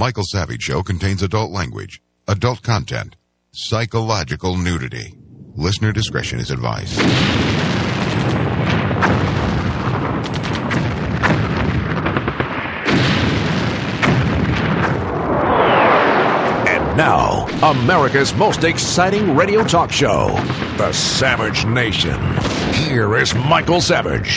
Michael Savage Show contains adult language, adult content, psychological nudity. Listener discretion is advised. And now, America's most exciting radio talk show, The Savage Nation. Here is Michael Savage.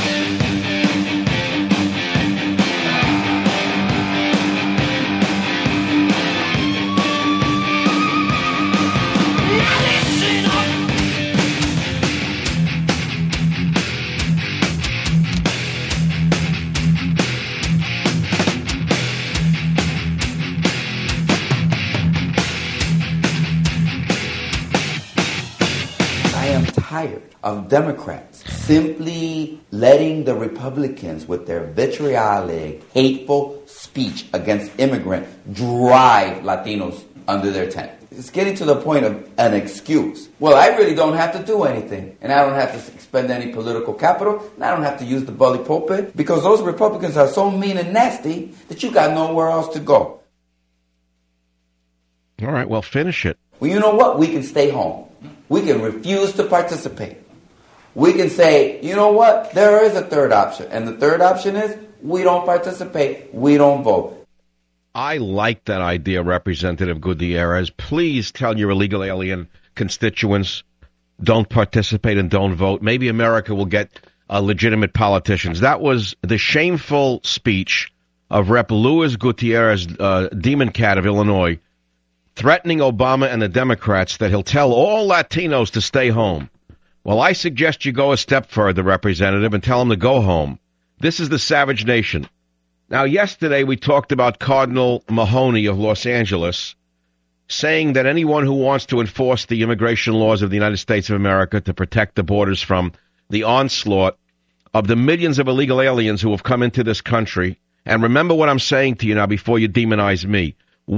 Of Democrats simply letting the Republicans with their vitriolic, hateful speech against immigrants drive Latinos under their tent. It's getting to the point of an excuse. Well, I really don't have to do anything, and I don't have to expend any political capital, and I don't have to use the bully pulpit, because those Republicans are so mean and nasty that you got nowhere else to go. All right, well, finish it. Well, you know what? We can stay home. We can refuse to participate. We can say, you know what? There is a third option. And the third option is we don't participate. We don't vote. I like that idea, Representative Gutierrez. Please tell your illegal alien constituents, don't participate and don't vote. Maybe America will get legitimate politicians. That was the shameful speech of Rep. Luis Gutierrez, Demon Cat of Illinois, threatening Obama and the Democrats that he'll tell all Latinos to stay home. Well, I suggest you go a step further, Representative, and tell them to go home. This is the Savage Nation. Now, yesterday we talked about Cardinal Mahoney of Los Angeles saying that anyone who wants to enforce the immigration laws of the United States of America to protect the borders from the onslaught of the millions of illegal aliens who have come into this country, and remember what I'm saying to you now before you demonize me,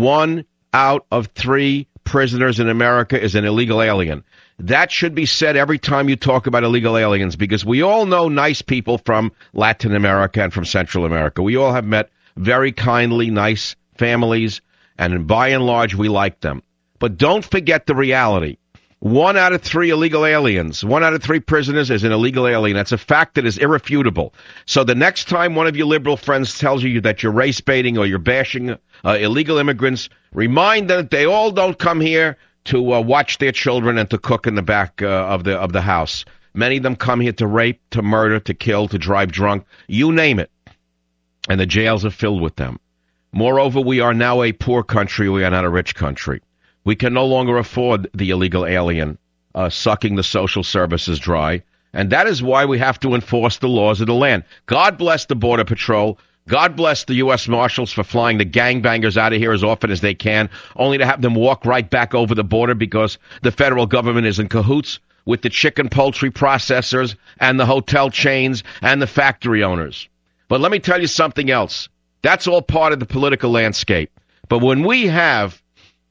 1 out of 3 prisoners in America is an illegal alien. That should be said every time you talk about illegal aliens, because we all know nice people from Latin America and from Central America. We all have met very kindly, nice families, and by and large, we like them. But don't forget the reality. 1 out of 3 illegal aliens, 1 out of 3 prisoners is an illegal alien. That's a fact that is irrefutable. So the next time one of your liberal friends tells you that you're race baiting or you're bashing illegal immigrants, remind them that they all don't come here to watch their children and to cook in the back of the house. Many of them come here to rape, to murder, to kill, to drive drunk, you name it. And the jails are filled with them. Moreover, we are now a poor country. We are not a rich country. We can no longer afford the illegal alien sucking the social services dry. And that is why we have to enforce the laws of the land. God bless the Border Patrol. God bless the U.S. Marshals for flying the gangbangers out of here as often as they can, only to have them walk right back over the border because the federal government is in cahoots with the chicken poultry processors and the hotel chains and the factory owners. But let me tell you something else. That's all part of the political landscape. But when we have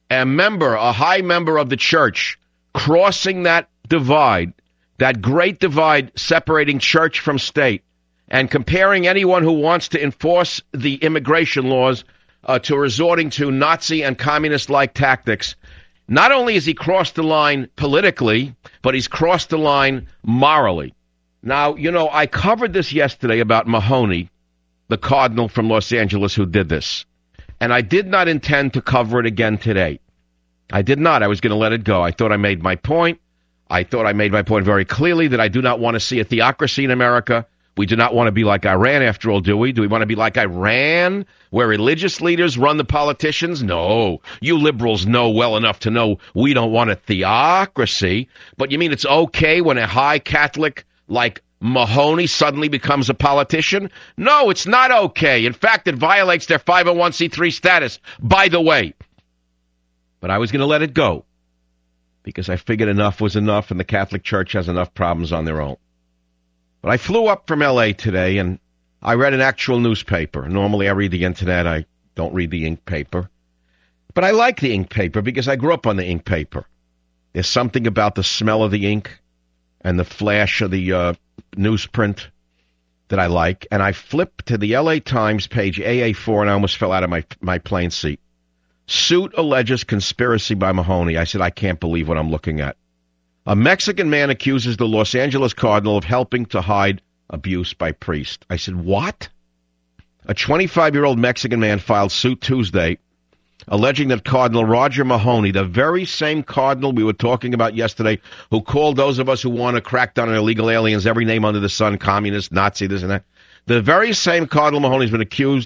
a high member of the church crossing that divide, that great divide separating church from state, and comparing anyone who wants to enforce the immigration laws to resorting to Nazi and communist-like tactics, not only has he crossed the line politically, but he's crossed the line morally. Now, you know, I covered this yesterday about Mahoney, the cardinal from Los Angeles who did this, and I did not intend to cover it again today. I did not. I was going to let it go. I thought I made my point. I thought I made my point very clearly that I do not want to see a theocracy in America. We do not want to be like Iran, after all, do we? Do we want to be like Iran, where religious leaders run the politicians? No. You liberals know well enough to know we don't want a theocracy. But you mean it's okay when a high Catholic like Mahoney suddenly becomes a politician? No, it's not okay. In fact, it violates their 501c3 status, by the way. But I was going to let it go because I figured enough was enough and the Catholic Church has enough problems on their own. But I flew up from L.A. today, and I read an actual newspaper. Normally I read the Internet. I don't read the ink paper. But I like the ink paper because I grew up on the ink paper. There's something about the smell of the ink and the flash of the newsprint that I like, and I flipped to the LA Times page AA4, and I almost fell out of my plane seat. Suit alleges conspiracy by Mahoney. I said, I can't believe what I'm looking at. A Mexican man accuses the Los Angeles Cardinal of helping to hide abuse by priest. I said, what? A 25-year-old Mexican man filed suit Tuesday alleging that Cardinal Roger Mahoney, the very same cardinal we were talking about yesterday, who called those of us who want to crack down on illegal aliens every name under the sun, communist, Nazi, this and that, the very same Cardinal Mahoney has been accused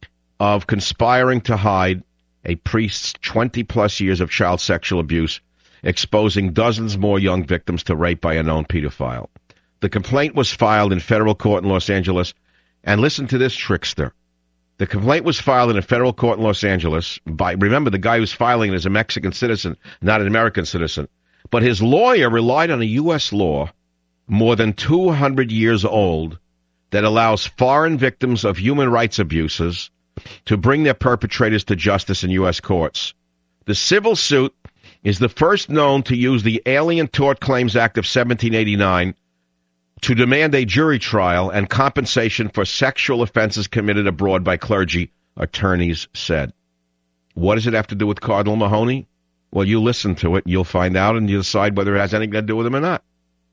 of conspiring to hide a priest's 20-plus years of child sexual abuse, exposing dozens more young victims to rape by a known pedophile. The complaint was filed in federal court in Los Angeles, and listen to this trickster. The complaint was filed in a federal court in Los Angeles by, remember, the guy who's filing it is a Mexican citizen, not an American citizen. But his lawyer relied on a U.S. law more than 200 years old that allows foreign victims of human rights abuses to bring their perpetrators to justice in U.S. courts. The civil suit is the first known to use the Alien Tort Claims Act of 1789 to demand a jury trial and compensation for sexual offenses committed abroad by clergy, attorneys said. What does it have to do with Cardinal Mahoney? Well, you listen to it, you'll find out, and you decide whether it has anything to do with him or not.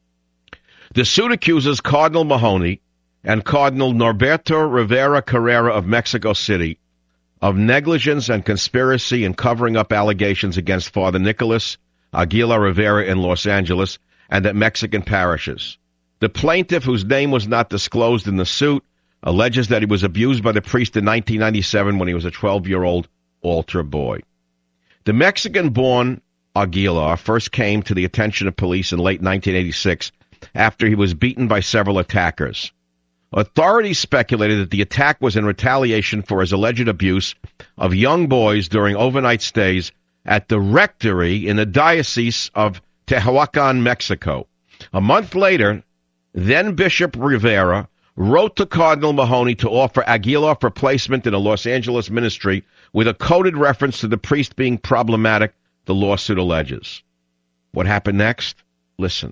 The suit accuses Cardinal Mahoney and Cardinal Norberto Rivera Carrera of Mexico City of negligence and conspiracy in covering up allegations against Father Nicolas Aguilar Rivera in Los Angeles and at Mexican parishes. The plaintiff, whose name was not disclosed in the suit, alleges that he was abused by the priest in 1997 when he was a 12-year-old altar boy. The Mexican-born Aguilar first came to the attention of police in late 1986 after he was beaten by several attackers. Authorities speculated that the attack was in retaliation for his alleged abuse of young boys during overnight stays at the rectory in the Diocese of Tehuacan, Mexico. A month later, then Bishop Rivera wrote to Cardinal Mahoney to offer Aguilar for placement in a Los Angeles ministry with a coded reference to the priest being problematic, the lawsuit alleges. What happened next? Listen.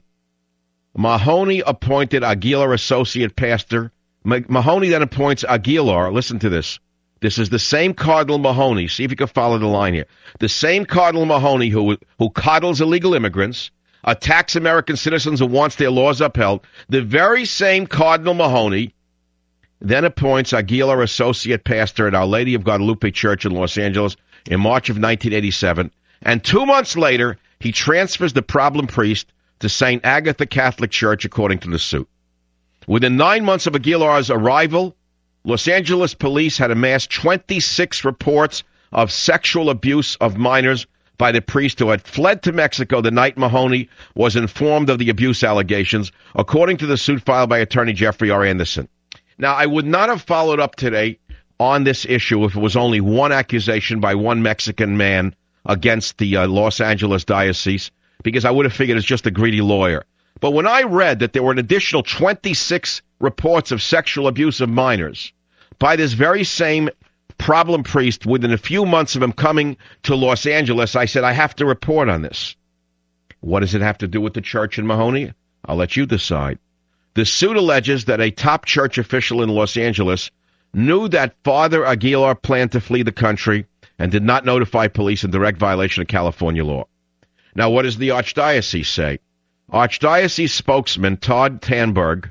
Mahoney appointed Aguilar associate pastor. Mahoney then appoints Aguilar. Listen to this. This is the same Cardinal Mahoney. See if you can follow the line here. The same Cardinal Mahoney who coddles illegal immigrants, attacks American citizens and wants their laws upheld. The very same Cardinal Mahoney then appoints Aguilar associate pastor at Our Lady of Guadalupe Church in Los Angeles in March of 1987. And 2 months later, he transfers the problem priest to St. Agatha Catholic Church, according to the suit. Within 9 months of Aguilar's arrival, Los Angeles police had amassed 26 reports of sexual abuse of minors by the priest who had fled to Mexico the night Mahoney was informed of the abuse allegations, according to the suit filed by attorney Jeffrey R. Anderson. Now, I would not have followed up today on this issue if it was only one accusation by one Mexican man against the Los Angeles diocese, because I would have figured it's just a greedy lawyer. But when I read that there were an additional 26 reports of sexual abuse of minors by this very same problem priest within a few months of him coming to Los Angeles, I said, I have to report on this. What does it have to do with the church in Mahoney? I'll let you decide. The suit alleges that a top church official in Los Angeles knew that Father Aguilar planned to flee the country and did not notify police in direct violation of California law. Now, what does the Archdiocese say? Archdiocese spokesman Todd Tamberg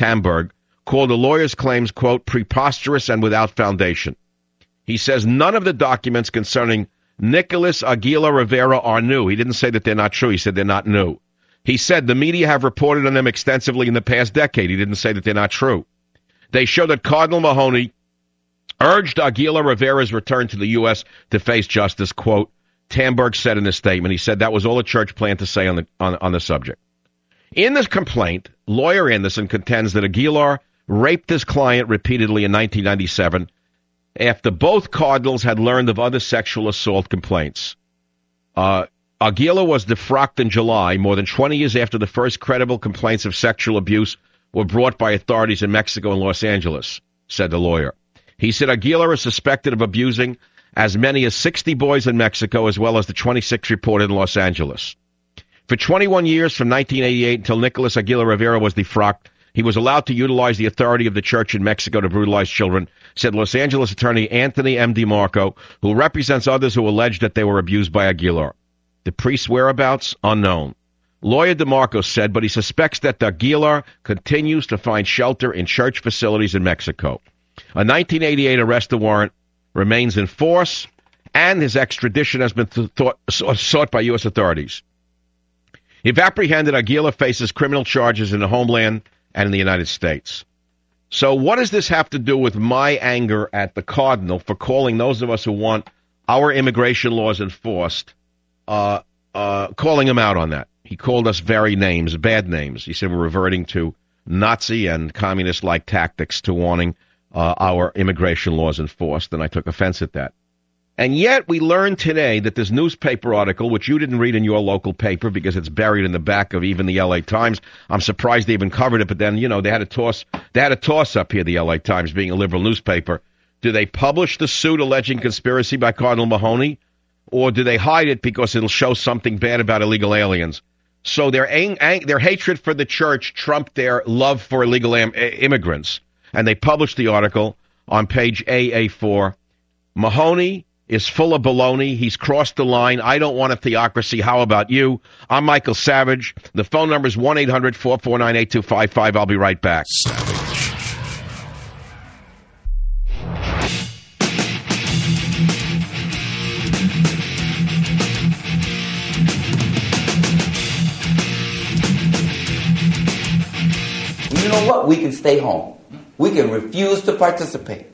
called the lawyer's claims, quote, preposterous and without foundation. He says none of the documents concerning Nicolas Aguilar Rivera are new. He didn't say that they're not true. He said they're not new. He said the media have reported on them extensively in the past decade. He didn't say that they're not true. They show that Cardinal Mahoney urged Aguilar Rivera's return to the U.S. to face justice, quote, Tamberg said in a statement. He said that was all the church planned to say on the subject. In this complaint, lawyer Anderson contends that Aguilar raped his client repeatedly in 1997 after both cardinals had learned of other sexual assault complaints. Aguilar was defrocked in July, more than 20 years after the first credible complaints of sexual abuse were brought by authorities in Mexico and Los Angeles, said the lawyer. He said Aguilar is suspected of abusing as many as 60 boys in Mexico, as well as the 26 reported in Los Angeles. For 21 years, from 1988 until Nicolas Aguilar Rivera was defrocked, He was allowed to utilize the authority of the church in Mexico to brutalize children, said Los Angeles attorney Anthony M. DiMarco, who represents others who allege that they were abused by Aguilar. The priest's whereabouts? Unknown. Lawyer DiMarco said, but he suspects that Aguilar continues to find shelter in church facilities in Mexico. A 1988 arrest warrant remains in force, and his extradition has been sought by U.S. authorities. If apprehended, Aguilar faces criminal charges in the homeland and in the United States. So what does this have to do with my anger at the Cardinal for calling those of us who want our immigration laws enforced, calling him out on that? He called us very names, bad names. He said we're reverting to Nazi and communist-like tactics to wanting our immigration laws enforced, and I took offense at that. And yet we learned today that this newspaper article, which you didn't read in your local paper because it's buried in the back of even the L.A. Times. I'm surprised they even covered it, but then, they had a toss up here, the L.A. Times being a liberal newspaper. Do they publish the suit alleging conspiracy by Cardinal Mahoney, or do they hide it because it'll show something bad about illegal aliens? So their hatred for the church trumped their love for illegal immigrants. And they published the article on page AA4. Mahoney is full of baloney. He's crossed the line. I don't want a theocracy. How about you? I'm Michael Savage. The phone number is 1-800-449-8255. I'll be right back. Savage. You know what? We can stay home. We can refuse to participate.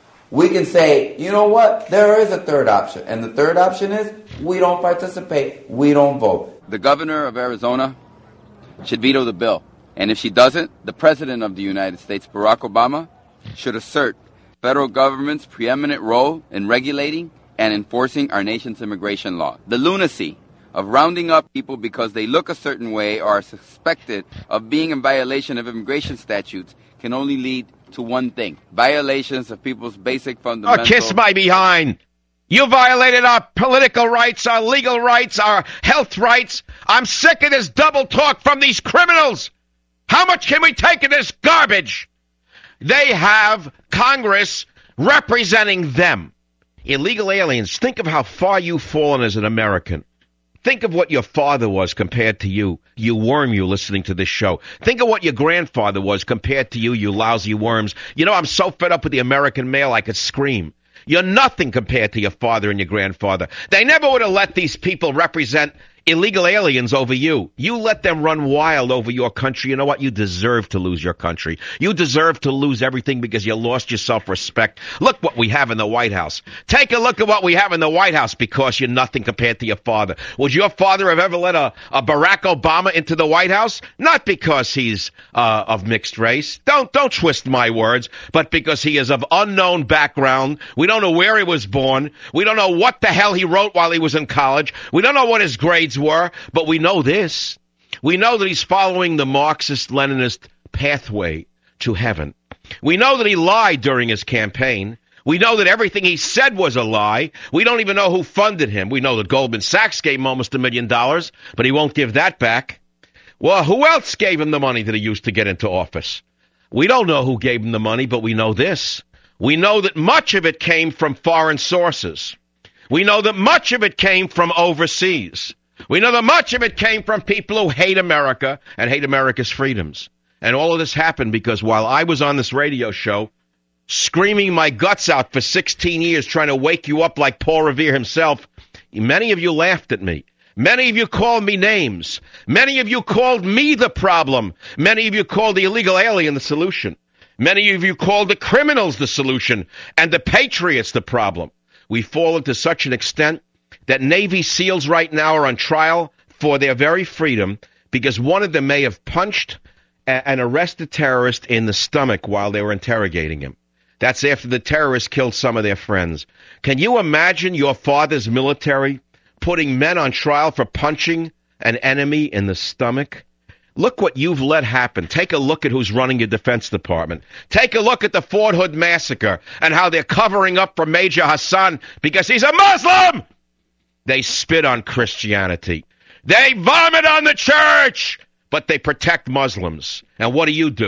We can say, you know what? There is a third option. And the third option is we don't participate. We don't vote. The governor of Arizona should veto the bill. And if she doesn't, the president of the United States, Barack Obama, should assert federal government's preeminent role in regulating and enforcing our nation's immigration law. The lunacy of rounding up people because they look a certain way or are suspected of being in violation of immigration statutes can only lead to one thing: violations of people's basic fundamental... Oh, kiss my behind! You violated our political rights, our legal rights, our health rights. I'm sick of this double talk from these criminals. How much can we take of this garbage? They have Congress representing them. Illegal aliens, think of how far you've fallen as an American. Think of what your father was compared to you, you worm, you listening to this show. Think of what your grandfather was compared to you, you lousy worms. I'm so fed up with the American male I could scream. You're nothing compared to your father and your grandfather. They never would have let these people represent illegal aliens over you. You let them run wild over your country. You know what? You deserve to lose your country. You deserve to lose everything because you lost your self-respect. Look what we have in the White House. Take a look at what we have in the White House because you're nothing compared to your father. Would your father have ever let a Barack Obama into the White House? Not because he's of mixed race. Don't twist my words, but because he is of unknown background. We don't know where he was born. We don't know what the hell he wrote while he was in college. We don't know what his grades were, but we know this. We know that he's following the Marxist-Leninist pathway to heaven. We know that he lied during his campaign. We know that everything he said was a lie. We don't even know who funded him. We know that Goldman Sachs gave him almost $1 million, but he won't give that back. Well, who else gave him the money that he used to get into office? We don't know who gave him the money, but we know this. We know that much of it came from foreign sources. We know that much of it came from overseas. We know that much of it came from people who hate America and hate America's freedoms. And all of this happened because while I was on this radio show screaming my guts out for 16 years trying to wake you up like Paul Revere himself, many of you laughed at me. Many of you called me names. Many of you called me the problem. Many of you called the illegal alien the solution. Many of you called the criminals the solution and the patriots the problem. We've fallen to such an extent that Navy SEALs right now are on trial for their very freedom because one of them may have punched an arrested terrorist in the stomach while they were interrogating him. That's after the terrorists killed some of their friends. Can you imagine your father's military putting men on trial for punching an enemy in the stomach? Look what you've let happen. Take a look at who's running your Defense Department. Take a look at the Fort Hood massacre and how they're covering up for Major Hassan because he's a Muslim. They spit on Christianity. They vomit on the church, but they protect Muslims. And what do?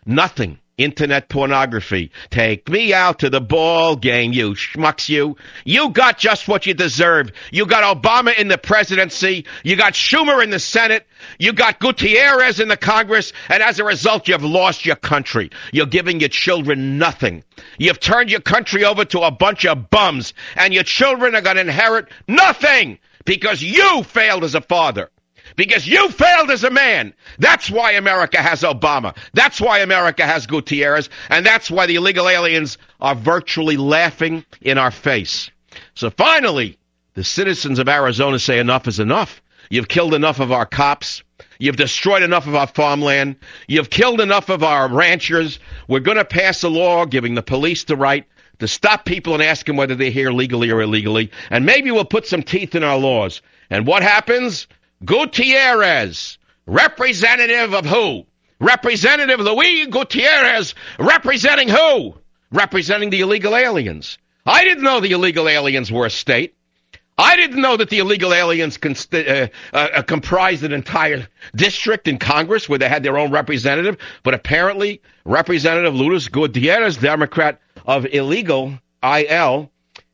Nothing. Internet pornography. Take me out to the ball game, you schmucks, you. You got just what you deserved. You got Obama in the presidency. You got Schumer in the Senate. You got Gutierrez in the Congress. And as a result, you've lost your country. You're giving your children nothing. You've turned your country over to a bunch of bums. And your children are going to inherit nothing because you failed as a father. Because you failed as a man. That's why America has Obama. That's why America has Gutierrez. And that's why the illegal aliens are virtually laughing in our face. So finally, the citizens of Arizona say enough is enough. You've killed enough of our cops. You've destroyed enough of our farmland. You've killed enough of our ranchers. We're going to pass a law giving the police the right to stop people and ask them whether they're here legally or illegally. And maybe we'll put some teeth in our laws. And what happens? Gutierrez, representative of who? Representative Luis Gutierrez, representing who? Representing the illegal aliens. I didn't know the illegal aliens were a state. I didn't know that the illegal aliens comprised an entire district in Congress where they had their own representative. But apparently, Representative Luis Gutierrez, Democrat of illegal IL,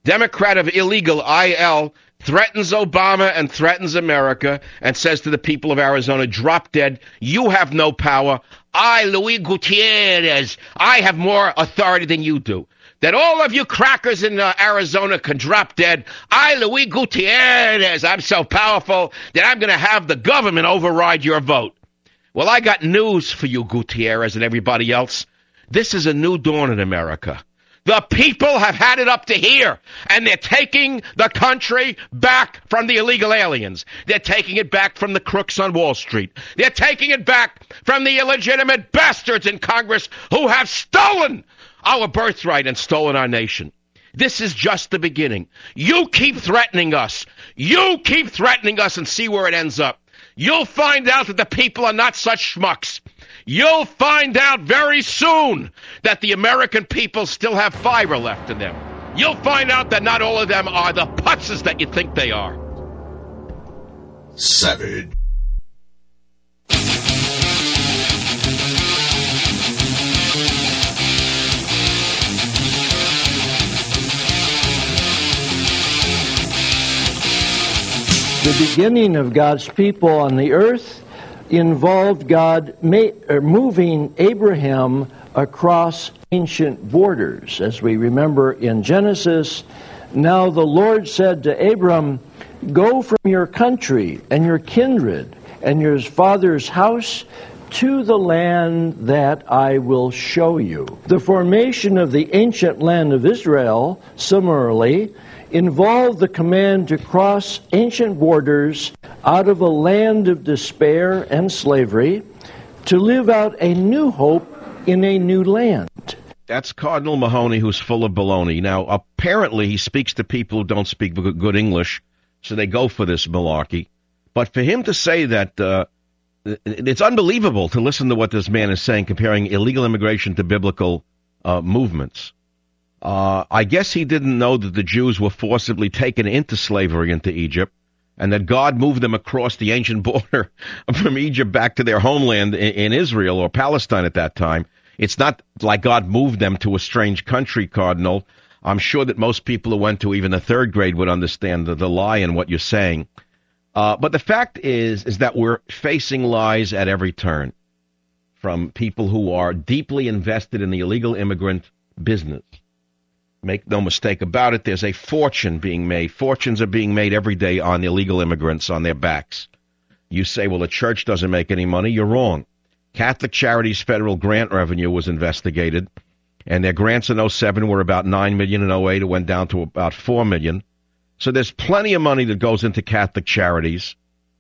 threatens Obama and threatens America and says to the people of Arizona, drop dead. You have no power. I, Luis Gutierrez, I have more authority than you do. That all of you crackers in Arizona can drop dead. I, Luis Gutierrez, I'm so powerful that I'm going to have the government override your vote. Well, I got news for you, Gutierrez and everybody else. This is a new dawn in America. The people have had it up to here, and they're taking the country back from the illegal aliens. They're taking it back from the crooks on Wall Street. They're taking it back from the illegitimate bastards in Congress who have stolen our birthright and stolen our nation. This is just the beginning. You keep threatening us. You keep threatening us and see where it ends up. You'll find out that the people are not such schmucks. You'll find out very soon that the American people still have fiber left in them. You'll find out that not all of them are the putzes that you think they are. Savage. The beginning of God's people on the earth involved God moving Abraham across ancient borders. As we remember in Genesis, now the Lord said to Abram, go from your country and your kindred and your father's house to the land that I will show you. The formation of the ancient land of Israel, similarly, involved the command to cross ancient borders out of a land of despair and slavery to live out a new hope in a new land. That's Cardinal Mahoney, who's full of baloney. Now, apparently he speaks to people who don't speak good English, so they go for this malarkey. But for him to say that, it's unbelievable to listen to what this man is saying, comparing illegal immigration to biblical movements. I guess he didn't know that the Jews were forcibly taken into slavery into Egypt, and that God moved them across the ancient border from Egypt back to their homeland in Israel or Palestine at that time. It's not like God moved them to a strange country, Cardinal. I'm sure that most people who went to even the third grade would understand the lie in what you're saying. But the fact is that we're facing lies at every turn from people who are deeply invested in the illegal immigrant business. Make no mistake about it, there's a fortune being made. Fortunes are being made every day on illegal immigrants on their backs. You say, well, the church doesn't make any money. You're wrong. Catholic Charities' federal grant revenue was investigated, and their grants in 2007 were about $9 million. In 2008, it went down to about $4 million. So there's plenty of money that goes into Catholic Charities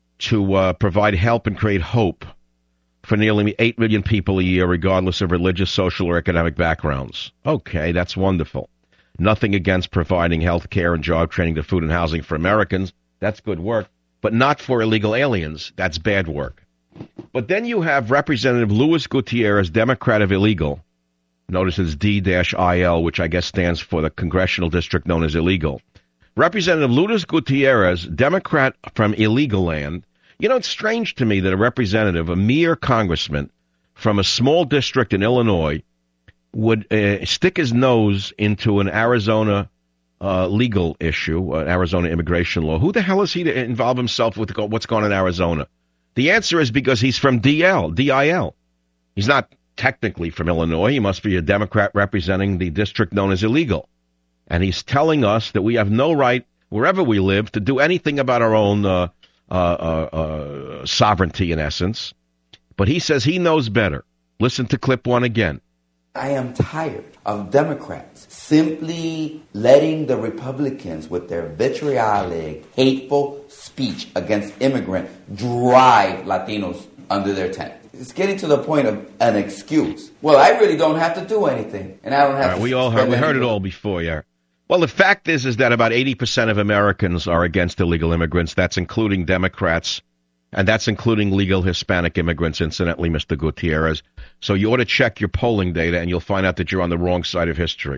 to provide help and create hope for nearly 8 million people a year, regardless of religious, social, or economic backgrounds. Okay, that's wonderful. Nothing against providing health care and job training to food and housing for Americans. That's good work. But not for illegal aliens. That's bad work. But then you have Representative Luis Gutierrez, Democrat of illegal. Notice it's D-IL, which I guess stands for the congressional district known as illegal. Representative Luis Gutierrez, Democrat from illegal land. You know, it's strange to me that a representative, a mere congressman from a small district in Illinois would stick his nose into an Arizona legal issue, Arizona immigration law. Who the hell is he to involve himself with what's going on in Arizona? The answer is because he's from DIL. He's not technically from Illinois. He must be a Democrat representing the district known as illegal. And he's telling us that we have no right, wherever we live, to do anything about our own sovereignty, in essence. But he says he knows better. Listen to clip one again. I am tired of Democrats simply letting the Republicans with their vitriolic, hateful speech against immigrants drive Latinos under their tent. It's getting to the point of an excuse. Well, I really don't have to do anything, and I don't have to. We heard it all before, yeah. Well, the fact is that about 80% of Americans are against illegal immigrants. That's including Democrats, and that's including legal Hispanic immigrants, incidentally, Mr. Gutierrez. So you ought to check your polling data, and you'll find out that you're on the wrong side of history.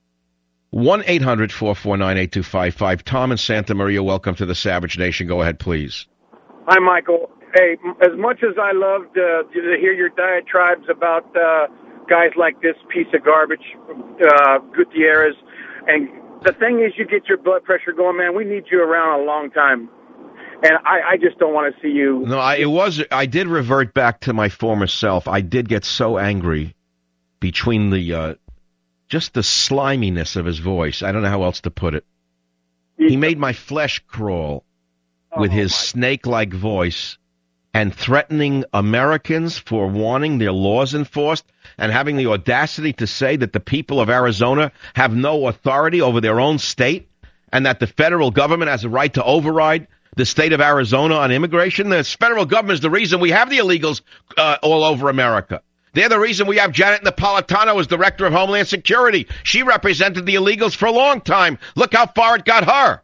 1-800-449-8255. Tom in Santa Maria, welcome to the Savage Nation. Go ahead, please. Hi, Michael. Hey, as much as I loved to hear your diatribes about guys like this piece of garbage, Gutierrez, and the thing is, you get your blood pressure going, man. We need you around a long time. And I just don't want to see you. No, I did revert back to my former self. I did get so angry between the just the sliminess of his voice. I don't know how else to put it. He made my flesh crawl with his snake-like voice and threatening Americans for wanting their laws enforced and having the audacity to say that the people of Arizona have no authority over their own state and that the federal government has a right to override the state of Arizona on immigration. The federal government is the reason we have the illegals all over America. They're the reason we have Janet Napolitano as Director of Homeland Security. She represented the illegals for a long time. Look how far it got her.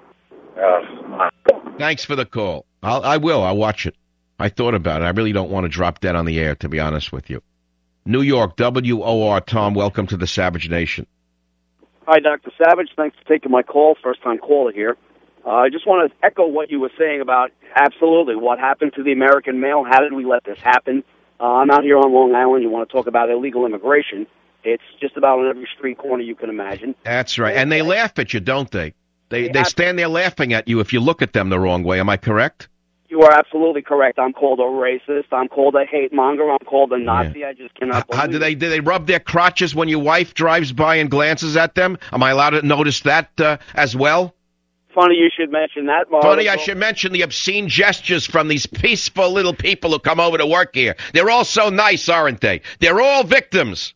Thanks for the call. I'll watch it. I thought about it. I really don't want to drop dead on the air, to be honest with you. New York, WOR, Tom, welcome to the Savage Nation. Hi, Dr. Savage. Thanks for taking my call. First-time caller here. I just want to echo what you were saying about absolutely what happened to the American male. How did we let this happen? I'm out here on Long Island. You want to talk about illegal immigration. It's just about on every street corner you can imagine. That's right. And they laugh at you, don't they? They stand there laughing at you if you look at them the wrong way. Am I correct? You are absolutely correct. I'm called a racist. I'm called a hate monger. I'm called a Nazi. Yeah. I just cannot believe do they rub their crotches when your wife drives by and glances at them? Am I allowed to notice that as well? Funny you should mention that, Mark. Funny I should mention the obscene gestures from these peaceful little people who come over to work here. They're all so nice, aren't they? They're all victims.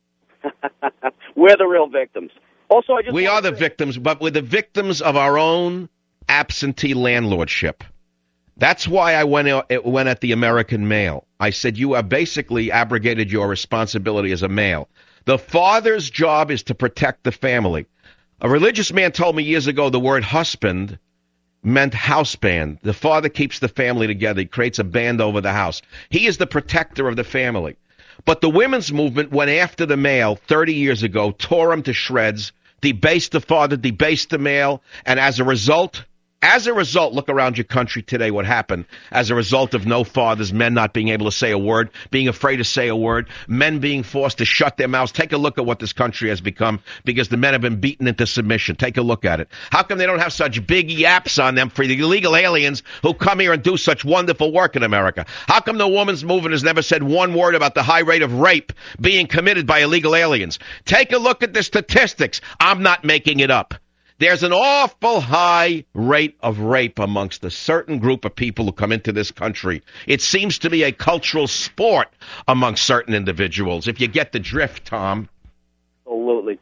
We're the real victims. Also, we are the victims, but we're the victims of our own absentee landlordship. That's why I went at the American male. I said, you have basically abrogated your responsibility as a male. The father's job is to protect the family. A religious man told me years ago the word husband meant house band. The father keeps the family together. He creates a band over the house. He is the protector of the family. But the women's movement went after the male 30 years ago, tore him to shreds, debased the father, debased the male, and as a result, look around your country today what happened. As a result of no fathers, men not being able to say a word, being afraid to say a word, men being forced to shut their mouths. Take a look at what this country has become because the men have been beaten into submission. Take a look at it. How come they don't have such big yaps on them for the illegal aliens who come here and do such wonderful work in America? How come the women's movement has never said one word about the high rate of rape being committed by illegal aliens? Take a look at the statistics. I'm not making it up. There's an awful high rate of rape amongst a certain group of people who come into this country. It seems to be a cultural sport among certain individuals, if you get the drift, Tom. Absolutely.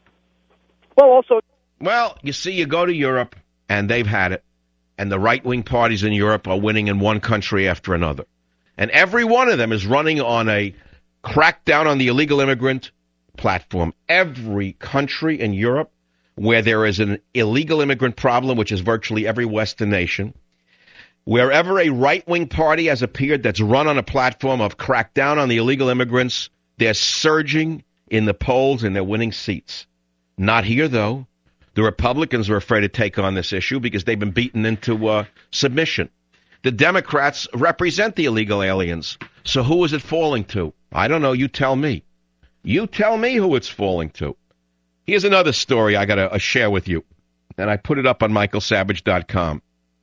Well, you see, you go to Europe, and they've had it, and the right-wing parties in Europe are winning in one country after another. And every one of them is running on a crackdown on the illegal immigrant platform. Every country in Europe where there is an illegal immigrant problem, which is virtually every Western nation, wherever a right-wing party has appeared that's run on a platform of crackdown on the illegal immigrants, they're surging in the polls and they're winning seats. Not here, though. The Republicans are afraid to take on this issue because they've been beaten into submission. The Democrats represent the illegal aliens. So who is it falling to? I don't know. You tell me. You tell me who it's falling to. Here's another story I got to share with you, and I put it up on michaelsavage.com.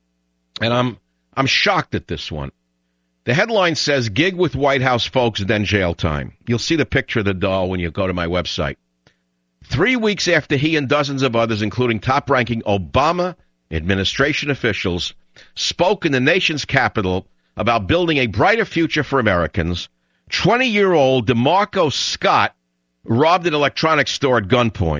And I'm shocked at this one. The headline says, "Gig with White House folks, then jail time." You'll see the picture of the doll when you go to my website. 3 weeks after he and dozens of others, including top-ranking Obama administration officials, spoke in the nation's capital about building a brighter future for Americans, 20-year-old DeMarco Scott robbed an electronics store at gunpoint.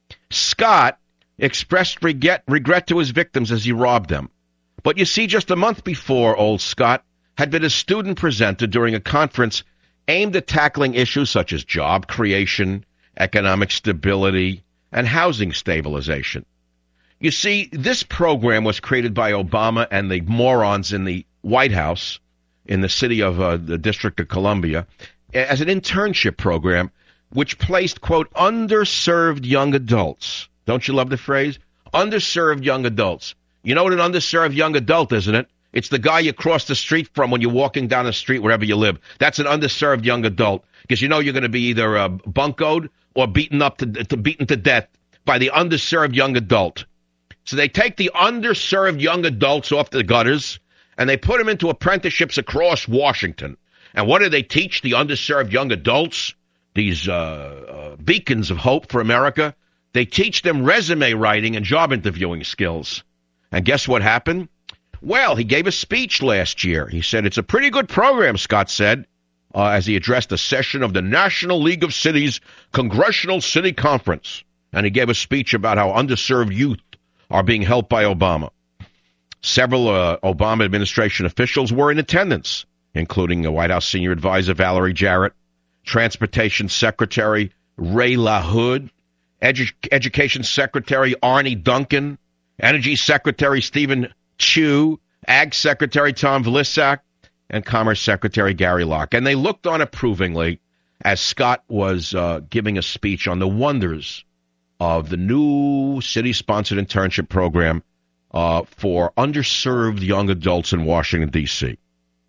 Scott expressed regret to his victims as he robbed them. But you see, just a month before, old Scott had been a student presenter during a conference aimed at tackling issues such as job creation, economic stability, and housing stabilization. You see, this program was created by Obama and the morons in the White House in the city of the District of Columbia as an internship program which placed, quote, underserved young adults. Don't you love the phrase? Underserved young adults. You know what an underserved young adult is, isn't it? It's the guy you cross the street from when you're walking down the street wherever you live. That's an underserved young adult because you know you're going to be either buncoed or beaten to death by the underserved young adult. So they take the underserved young adults off the gutters and they put them into apprenticeships across Washington. And what do they teach the underserved young adults? These beacons of hope for America. They teach them resume writing and job interviewing skills. And guess what happened? Well, he gave a speech last year. He said, "It's a pretty good program," Scott said, as he addressed a session of the National League of Cities Congressional City Conference. And he gave a speech about how underserved youth are being helped by Obama. Several Obama administration officials were in attendance, including the White House senior advisor Valerie Jarrett, Transportation Secretary Ray LaHood, Education Secretary Arnie Duncan, Energy Secretary Stephen Chu, Ag Secretary Tom Vilsack, and Commerce Secretary Gary Locke. And they looked on approvingly as Scott was giving a speech on the wonders of the new city-sponsored internship program for underserved young adults in Washington, D.C.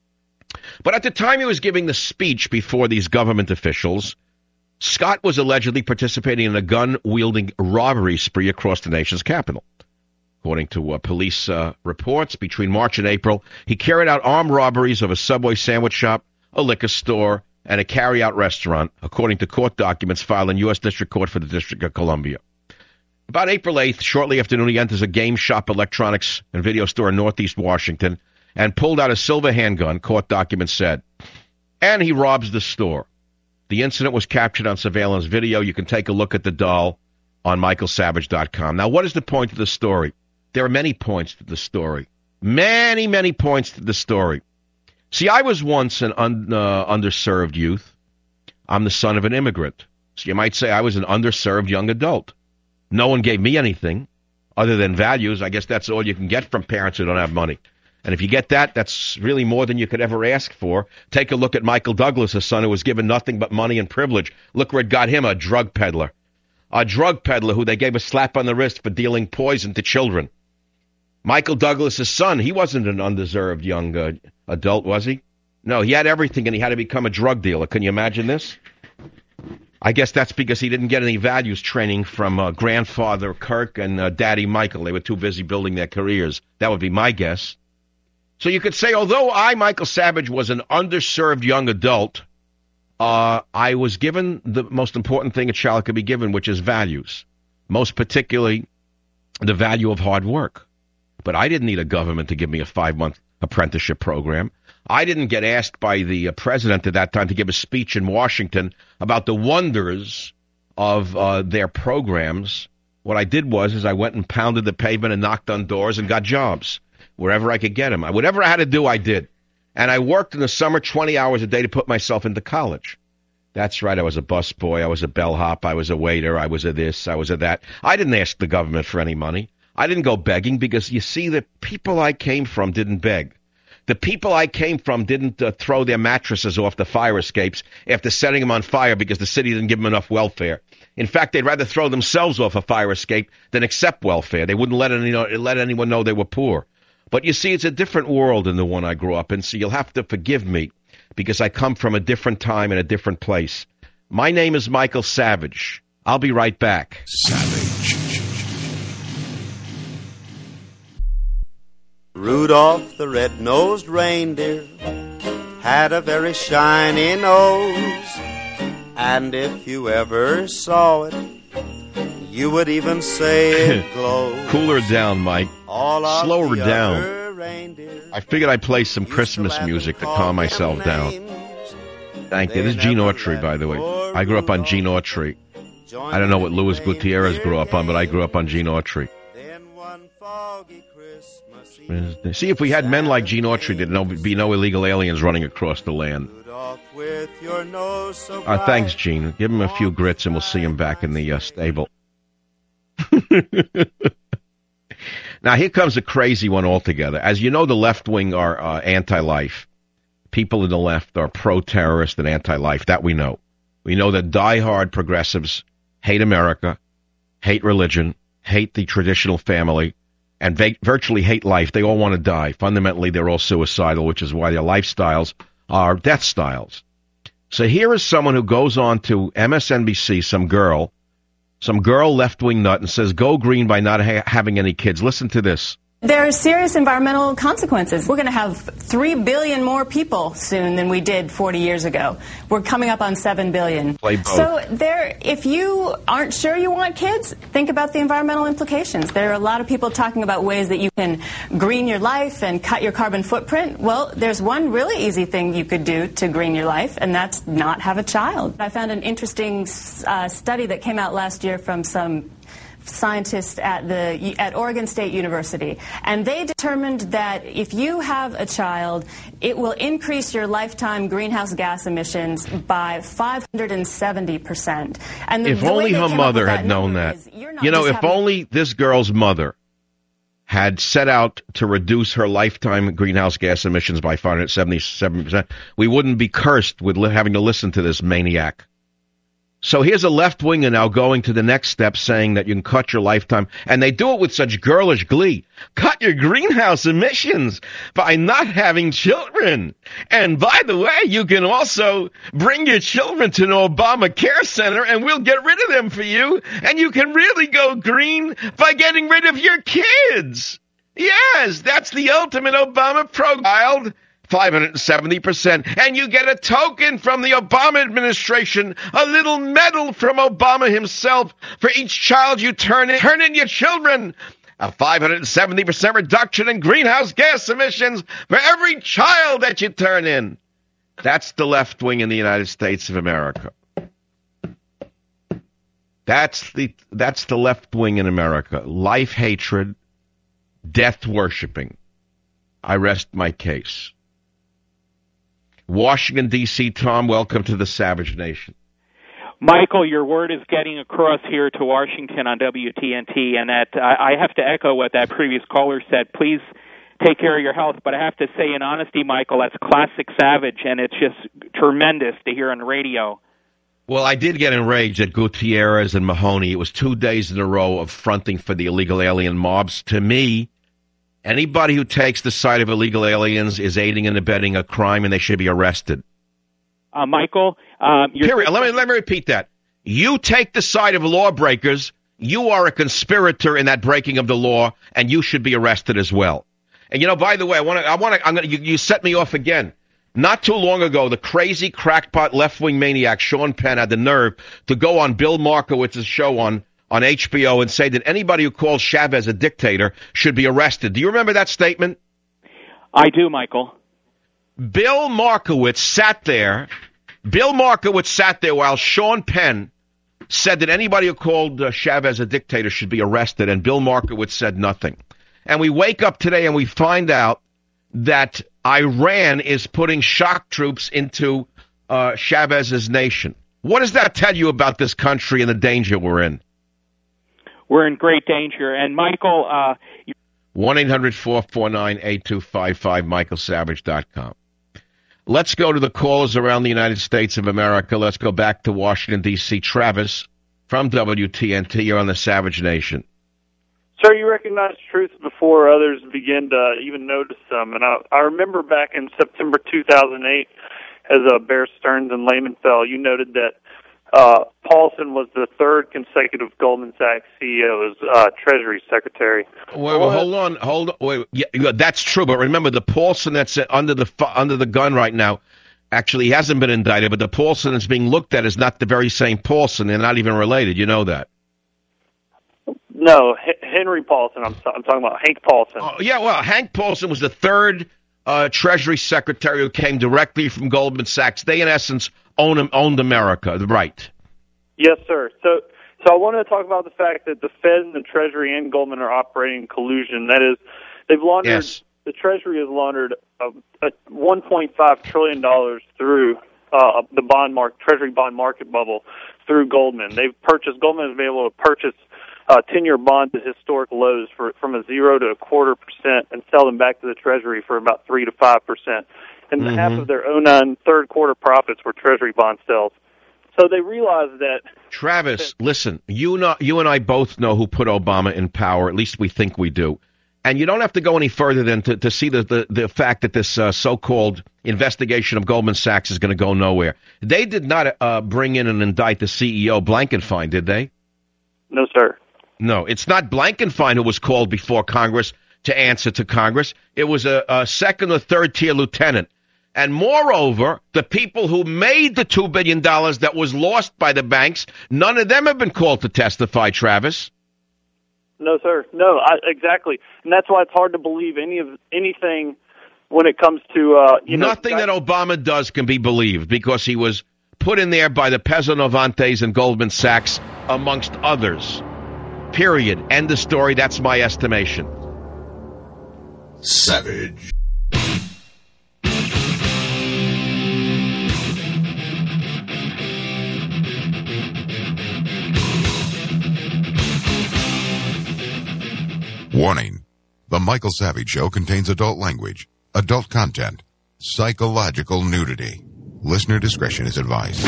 But at the time he was giving the speech before these government officials, Scott was allegedly participating in a gun-wielding robbery spree across the nation's capital. According to police reports, between March and April, he carried out armed robberies of a Subway sandwich shop, a liquor store, and a carry-out restaurant, according to court documents filed in U.S. District Court for the District of Columbia. About April 8th, shortly after noon, he enters a game shop, electronics, and video store in Northeast Washington and pulled out a silver handgun, court documents said, and he robs the store. The incident was captured on surveillance video. You can take a look at the doll on michaelsavage.com. Now, what is the point of the story? There are many points to the story. Many, many points to the story. See, I was once an underserved youth. I'm the son of an immigrant. So you might say I was an underserved young adult. No one gave me anything other than values. I guess that's all you can get from parents who don't have money. And if you get that, that's really more than you could ever ask for. Take a look at Michael Douglas, a son who was given nothing but money and privilege. Look where it got him, a drug peddler. A drug peddler who they gave a slap on the wrist for dealing poison to children. Michael Douglas' son, he wasn't an undeserved young adult, was he? No, he had everything, and he had to become a drug dealer. Can you imagine this? I guess that's because he didn't get any values training from grandfather Kirk and daddy Michael. They were too busy building their careers. That would be my guess. So you could say, although I, Michael Savage, was an underserved young adult, I was given the most important thing a child could be given, which is values, most particularly the value of hard work. But I didn't need a government to give me a 5-month apprenticeship program. I didn't get asked by the president at that time to give a speech in Washington about the wonders of their programs. What I did was I went and pounded the pavement and knocked on doors and got jobs wherever I could get them. Whatever I had to do, I did. And I worked in the summer 20 hours a day to put myself into college. That's right. I was a busboy. I was a bellhop. I was a waiter. I was a this. I was a that. I didn't ask the government for any money. I didn't go begging because, you see, the people I came from didn't beg. The people I came from didn't throw their mattresses off the fire escapes after setting them on fire because the city didn't give them enough welfare. In fact, they'd rather throw themselves off a fire escape than accept welfare. They wouldn't let anyone know they were poor. But you see, it's a different world than the one I grew up in, so you'll have to forgive me because I come from a different time and a different place. My name is Michael Savage. I'll be right back. Savage. Rudolph the red-nosed reindeer had a very shiny nose, and if you ever saw it, you would even say it glows. Cool her down, Mike. Slow her down. I figured I'd play some Christmas music to calm myself down. Thank you. This is Gene Autry, by the way. I grew up on Gene Autry. I don't know what Luis Gutierrez grew up on, but I grew up on Gene Autry. See, if we had men like Gene Autry, there'd be no illegal aliens running across the land. Thanks, Gene. Give him a few grits and we'll see him back in the stable. Now, here comes a crazy one altogether. As you know, the left wing are anti-life. People in the left are pro-terrorist and anti-life. That we know. We know that diehard progressives hate America, hate religion, hate the traditional family, and virtually hate life. They all want to die. Fundamentally, they're all suicidal, which is why their lifestyles are death styles. So here is someone who goes on to MSNBC, some girl left-wing nut, and says, go green by not having any kids. Listen to this. There are serious environmental consequences. We're going to have 3 billion more people soon than we did 40 years ago. We're coming up on 7 billion. So if you aren't sure you want kids, think about the environmental implications. There are a lot of people talking about ways that you can green your life and cut your carbon footprint. Well, there's one really easy thing you could do to green your life, and that's not have a child. I found an interesting study that came out last year from some scientists at Oregon State University, and they determined that if you have a child, it will increase your lifetime greenhouse gas emissions by 570%. And if only her mother had known that. If only this girl's mother had set out to reduce her lifetime greenhouse gas emissions by 577%, we wouldn't be cursed with having to listen to this maniac. So here's a left-winger now going to the next step, saying that you can cut your lifetime, and they do it with such girlish glee. Cut your greenhouse emissions by not having children. And by the way, you can also bring your children to an Obama Care Center, and we'll get rid of them for you, and you can really go green by getting rid of your kids. Yes, that's the ultimate Obama pro-child. 570%, and you get a token from the Obama administration, a little medal from Obama himself for each child you turn in your children. A 570% reduction in greenhouse gas emissions for every child that you turn in. That's the left wing in the United States of America. That's the left wing in America. Life hatred, death worshiping. I rest my case. Washington, D.C., Tom, welcome to the Savage Nation. Michael, your word is getting across here to Washington on WTNT, and that I have to echo what that previous caller said. Please take care of your health. But I have to say, in honesty, Michael, that's classic Savage, and it's just tremendous to hear on the radio. Well, I did get enraged at Gutierrez and Mahoney. It was 2 days in a row of fronting for the illegal alien mobs. To me, anybody who takes the side of illegal aliens is aiding and abetting a crime, and they should be arrested. Michael, period. Let me repeat that. You take the side of lawbreakers, you are a conspirator in that breaking of the law, and you should be arrested as well. And by the way, you set me off again. Not too long ago, the crazy crackpot left-wing maniac Sean Penn had the nerve to go on Bill Markowitz's show on HBO and say that anybody who calls Chavez a dictator should be arrested. Do you remember that statement? I do, Michael. Bill Markowitz sat there while Sean Penn said that anybody who called Chavez a dictator should be arrested, and Bill Markowitz said nothing. And we wake up today and we find out that Iran is putting shock troops into Chavez's nation. What does that tell you about this country and the danger we're in? We're in great danger. And, Michael... 1-800-449-8255, michaelsavage.com. Let's go to the callers around the United States of America. Let's go back to Washington, D.C. Travis from WTNT. You're on the Savage Nation. Sir, you recognize truth before others begin to even notice them. And I remember back in September 2008 as Bear Stearns and Lehman fell, you noted that Paulson was the third consecutive Goldman Sachs CEO as Treasury Secretary. Well, hold on. Wait, yeah, that's true. But remember, the Paulson that's under the gun right now, actually he hasn't been indicted. But the Paulson that's being looked at is not the very same Paulson. They're not even related. You know that. No, Henry Paulson. I'm talking about Hank Paulson. Oh, yeah, well, Hank Paulson was the third Treasury Secretary who came directly from Goldman Sachs. They, in essence, owned America, right? Yes, sir. So I wanted to talk about the fact that the Fed and the Treasury and Goldman are operating in collusion. That is, they've laundered. Yes. The Treasury has laundered $1.5 trillion through the Treasury bond market bubble through Goldman. Goldman has been able to purchase 10-year bonds at historic lows from a 0 to 0.25% and sell them back to the Treasury for about 3 to 5%. And half of their 2009 third quarter profits were Treasury bond sales. So they realized that. Travis, listen, you and I both know who put Obama in power. At least we think we do. And you don't have to go any further than to see the fact that this so-called investigation of Goldman Sachs is going to go nowhere. They did not bring in and indict the CEO, Blankenfein, did they? No, sir. No, it's not Blankenfein who was called before Congress to answer to Congress. It was a second or third tier lieutenant. And moreover, the people who made the $2 billion that was lost by the banks, none of them have been called to testify, Travis. No, sir. No, exactly. And that's why it's hard to believe anything when it comes to, Nothing that Obama does can be believed because he was put in there by the Peso Novantes and Goldman Sachs, amongst others. Period. End of story. That's my estimation. Savage. Warning. The Michael Savage Show contains adult language, adult content, psychological nudity. Listener discretion is advised.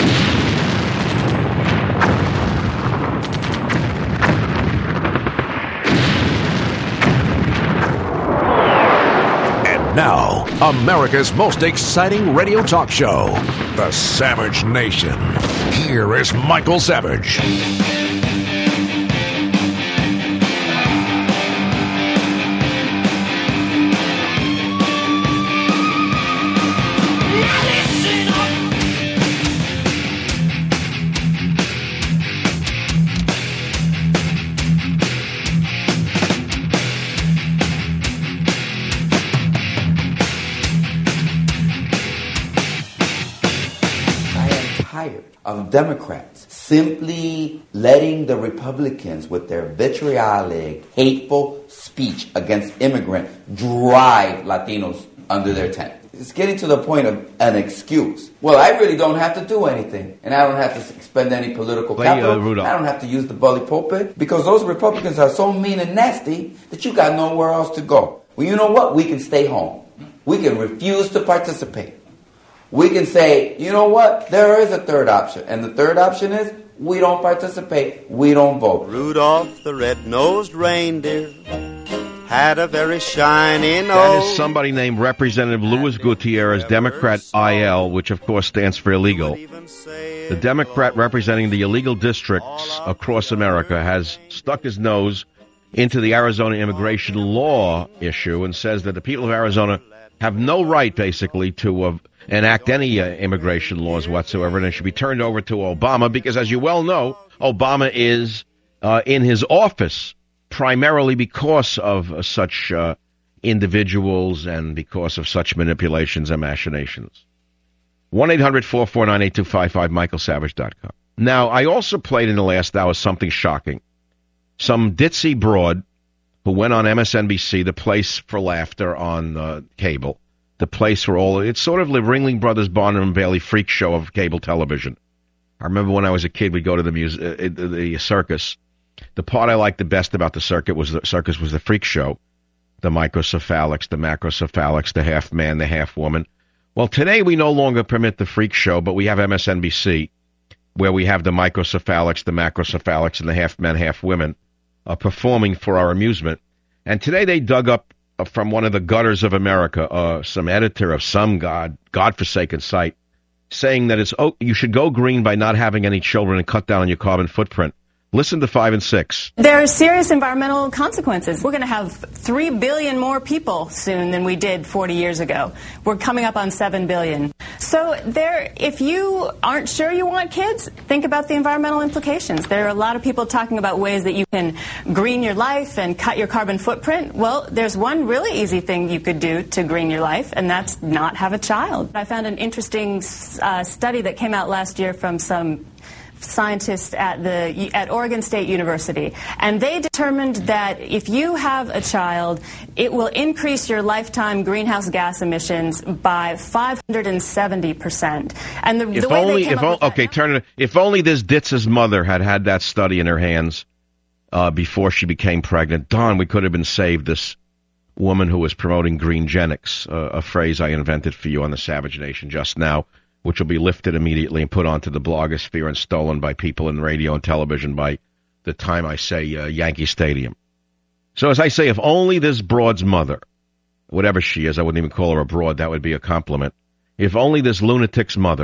Now, America's most exciting radio talk show, The Savage Nation. Here is Michael Savage. Of Democrats simply letting the Republicans with their vitriolic, hateful speech against immigrants drive Latinos under their tent. It's getting to the point of an excuse. Well, I really don't have to do anything, and I don't have to expend any political capital. I don't have to use the bully pulpit, because those Republicans are so mean and nasty that you got nowhere else to go. Well, you know what? We can stay home. We can refuse to participate. We can say, you know what, there is a third option. And the third option is, we don't participate, we don't vote. Rudolph the red-nosed reindeer had a very shiny nose. That is somebody named Representative Luis Gutierrez, Democrat IL, which of course stands for illegal. The Democrat representing the illegal districts across America has stuck his nose into the Arizona immigration law issue and says that the people of Arizona have no right, basically, to enact any immigration laws whatsoever, and it should be turned over to Obama because, as you well know, Obama is in his office primarily because of such individuals and because of such manipulations and machinations. 1-800-449-8255, michaelsavage.com. Now, I also played in the last hour something shocking. Some ditzy broad who went on MSNBC, the place for laughter on cable, the place for all, it's sort of the Ringling Brothers, Barnum and Bailey freak show of cable television. I remember when I was a kid, we'd go to the circus. The part I liked the best about the circus was the freak show, the microcephalics, the macrocephalics, the half man, the half woman. Well, today we no longer permit the freak show, but we have MSNBC, where we have the microcephalics, the macrocephalics, and the half men, half women performing for our amusement. And today they dug up from one of the gutters of America, some editor of some godforsaken site, saying that you should go green by not having any children and cut down on your carbon footprint. Listen to 5 and 6. There are serious environmental consequences. We're going to have 3 billion more people soon than we did 40 years ago. We're coming up on 7 billion. So if you aren't sure you want kids, think about the environmental implications. There are a lot of people talking about ways that you can green your life and cut your carbon footprint. Well, there's one really easy thing you could do to green your life, and that's not have a child. I found an interesting study that came out last year from some scientists at Oregon State University, and they determined that if you have a child, it will increase your lifetime greenhouse gas emissions by 570%. And if only this Ditz's mother had that study in her hands before she became pregnant, darn, we could have been saved. This woman who was promoting greengenics, a phrase I invented for you on the Savage Nation just now, which will be lifted immediately and put onto the blogosphere and stolen by people in radio and television by the time I say Yankee Stadium. So as I say, if only this broad's mother, whatever she is, I wouldn't even call her a broad, that would be a compliment. If only this lunatic's mother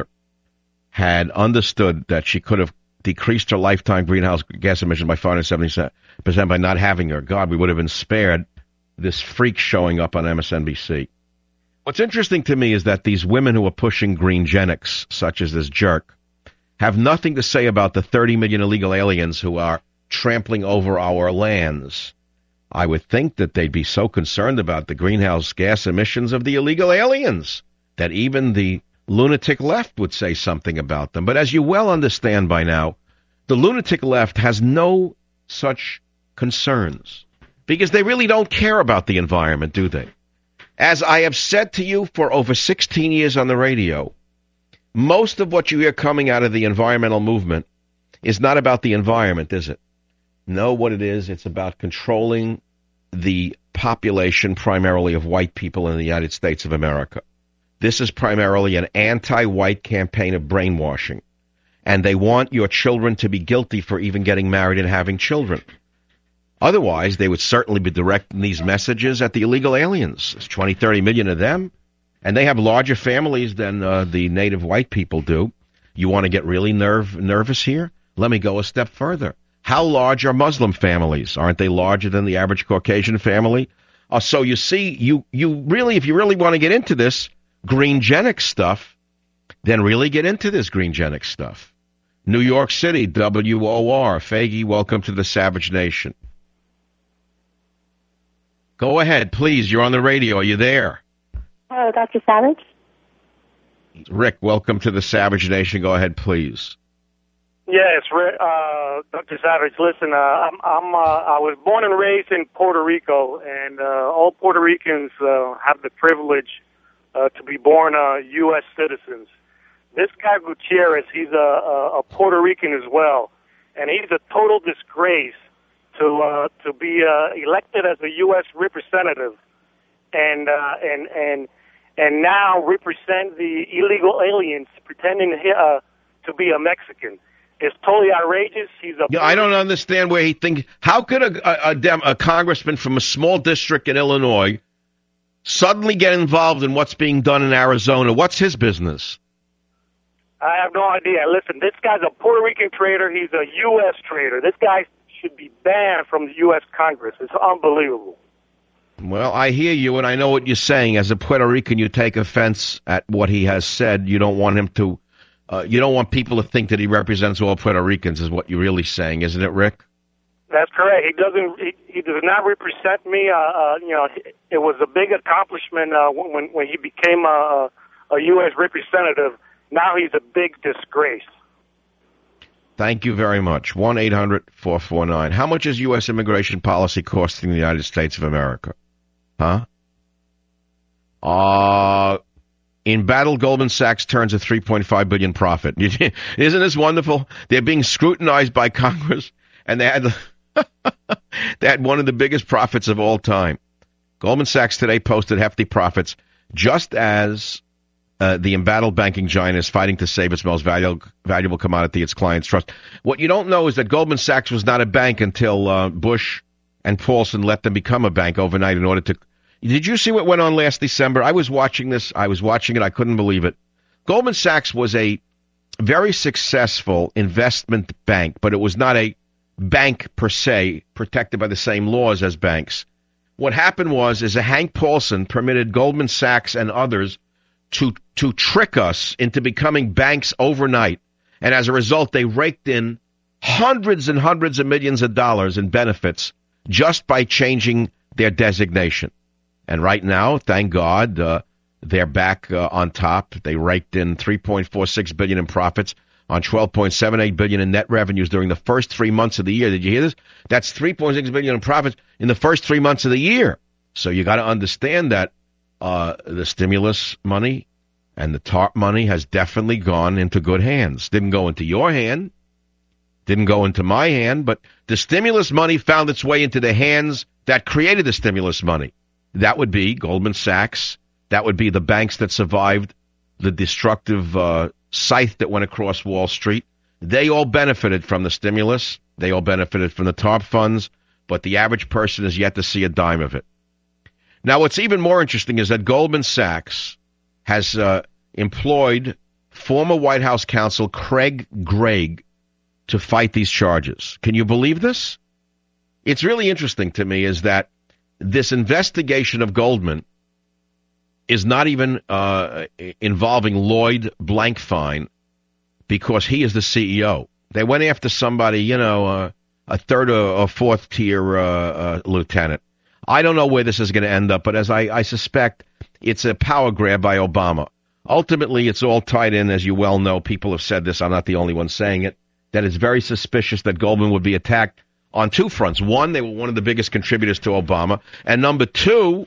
had understood that she could have decreased her lifetime greenhouse gas emission by 570% by not having her, God, we would have been spared this freak showing up on MSNBC. What's interesting to me is that these women who are pushing greengenics, such as this jerk, have nothing to say about the 30 million illegal aliens who are trampling over our lands. I would think that they'd be so concerned about the greenhouse gas emissions of the illegal aliens that even the lunatic left would say something about them. But as you well understand by now, the lunatic left has no such concerns because they really don't care about the environment, do they? As I have said to you for over 16 years on the radio, most of what you hear coming out of the environmental movement is not about the environment, is it? No, what it is, it's about controlling the population primarily of white people in the United States of America. This is primarily an anti-white campaign of brainwashing, and they want your children to be guilty for even getting married and having children. Otherwise, they would certainly be directing these messages at the illegal aliens. There's 20, 30 million of them, and they have larger families than the native white people do. You want to get really nervous here? Let me go a step further. How large are Muslim families? Aren't they larger than the average Caucasian family? So you see, you really, if you really want to get into this greengenic stuff, then really get into this greengenic stuff. New York City, WOR. Faggy, welcome to the Savage Nation. Go ahead, please. You're on the radio. Are you there? Hello, Dr. Savage. Rick, welcome to the Savage Nation. Go ahead, please. Yes, Dr. Savage. Listen, I was born and raised in Puerto Rico, and all Puerto Ricans have the privilege to be born U.S. citizens. This guy Gutierrez, he's a Puerto Rican as well, and he's a total disgrace to be elected as a U.S. representative, and now represent the illegal aliens, pretending to be a Mexican. It's totally outrageous. I don't understand where he thinks. How could a congressman from a small district in Illinois suddenly get involved in what's being done in Arizona? What's his business? I have no idea. Listen, this guy's a Puerto Rican traitor. He's a U.S. traitor. This guy should be banned from the U.S. Congress. It's unbelievable. Well, I hear you, and I know what you're saying. As a Puerto Rican, you take offense at what he has said. You don't want him to. You don't want people to think that he represents all Puerto Ricans, is what you're really saying, isn't it, Rick? That's correct. He doesn't. He does not represent me. It was a big accomplishment when he became a U.S. representative. Now he's a big disgrace. Thank you very much. 1-800-449. How much is U.S. immigration policy costing the United States of America? Huh? In battle, Goldman Sachs turns a $3.5 billion profit. Isn't this wonderful? They're being scrutinized by Congress, and they had one of the biggest profits of all time. Goldman Sachs today posted hefty profits, just as the embattled banking giant is fighting to save its most valuable commodity, its clients' trust. What you don't know is that Goldman Sachs was not a bank until Bush and Paulson let them become a bank overnight in order to... Did you see what went on last December? I was watching this. I was watching it. I couldn't believe it. Goldman Sachs was a very successful investment bank, but it was not a bank per se, protected by the same laws as banks. What happened was Hank Paulson permitted Goldman Sachs and others to trick us into becoming banks overnight. And as a result, they raked in hundreds and hundreds of millions of dollars in benefits just by changing their designation. And right now, thank God, they're back on top. They raked in $3.46 billion in profits on $12.78 billion in net revenues during the first 3 months of the year. Did you hear this? That's $3.6 billion in profits in the first 3 months of the year. So you got to understand that the stimulus money and the TARP money has definitely gone into good hands. Didn't go into your hand, didn't go into my hand, but the stimulus money found its way into the hands that created the stimulus money. That would be Goldman Sachs. That would be the banks that survived the destructive scythe that went across Wall Street. They all benefited from the stimulus. They all benefited from the TARP funds, but the average person has yet to see a dime of it. Now, what's even more interesting is that Goldman Sachs has employed former White House counsel Craig Gregg to fight these charges. Can you believe this? It's really interesting to me is that this investigation of Goldman is not even involving Lloyd Blankfein because he is the CEO. They went after somebody, a third or fourth tier lieutenant. I don't know where this is going to end up, but as I suspect, it's a power grab by Obama. Ultimately, it's all tied in, as you well know. People have said this. I'm not the only one saying it, that it's very suspicious that Goldman would be attacked on two fronts. One, they were one of the biggest contributors to Obama. And number two,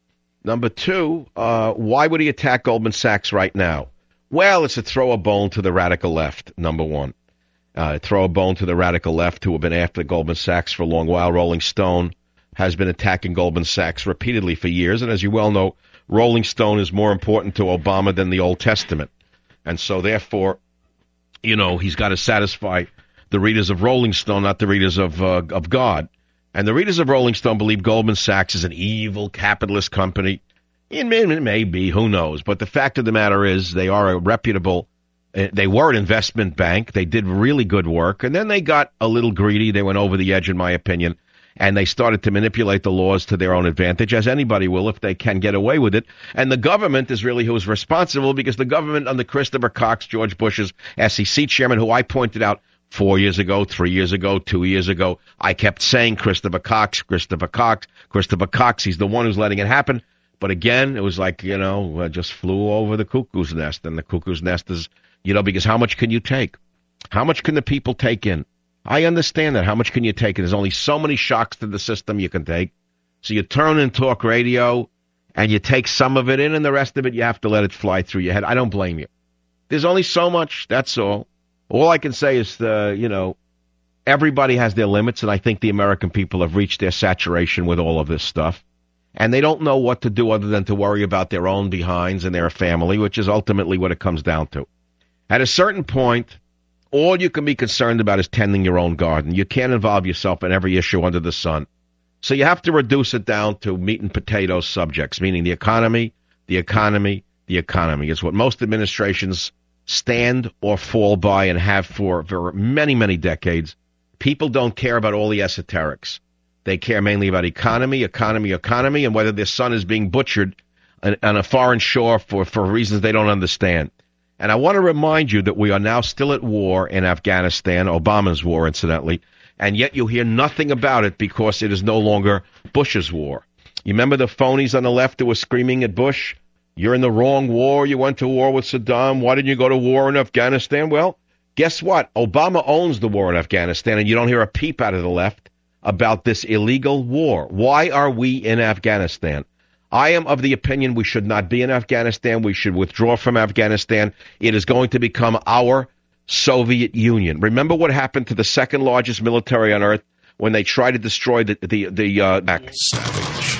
why would he attack Goldman Sachs right now? Well, it's to throw a bone to the radical left, number one. Throw a bone to the radical left who have been after Goldman Sachs for a long while. Rolling Stone has been attacking Goldman Sachs repeatedly for years. And as you well know, Rolling Stone is more important to Obama than the Old Testament. And so, therefore, he's got to satisfy the readers of Rolling Stone, not the readers of God. And the readers of Rolling Stone believe Goldman Sachs is an evil capitalist company. It may be, who knows. But the fact of the matter is they are a reputable, they were an investment bank. They did really good work. And then they got a little greedy. They went over the edge, in my opinion. And they started to manipulate the laws to their own advantage, as anybody will if they can get away with it. And the government is really who is responsible, because the government under Christopher Cox, George Bush's SEC chairman, who I pointed out 4 years ago, 3 years ago, 2 years ago, I kept saying Christopher Cox, he's the one who's letting it happen. But again, it was like, just flew over the cuckoo's nest. And the cuckoo's nest is, because how much can you take? How much can the people take in? I understand that. How much can you take? And there's only so many shocks to the system you can take. So you turn in talk radio and you take some of it in, and the rest of it you have to let it fly through your head. I don't blame you. There's only so much. That's all. All I can say is, everybody has their limits, and I think the American people have reached their saturation with all of this stuff. And they don't know what to do other than to worry about their own behinds and their family, which is ultimately what it comes down to. At a certain point, all you can be concerned about is tending your own garden. You can't involve yourself in every issue under the sun. So you have to reduce it down to meat and potatoes subjects, meaning the economy. It's what most administrations stand or fall by and have for many, many decades. People don't care about all the esoterics. They care mainly about economy, and whether their son is being butchered on a foreign shore for reasons they don't understand. And I want to remind you that we are now still at war in Afghanistan, Obama's war, incidentally, and yet you hear nothing about it because it is no longer Bush's war. You remember the phonies on the left who were screaming at Bush, you're in the wrong war, you went to war with Saddam, why didn't you go to war in Afghanistan? Well, guess what? Obama owns the war in Afghanistan, and you don't hear a peep out of the left about this illegal war. Why are we in Afghanistan? I am of the opinion we should not be in Afghanistan. We should withdraw from Afghanistan. It is going to become our Soviet Union. Remember what happened to the second largest military on earth when they tried to destroy the Savage.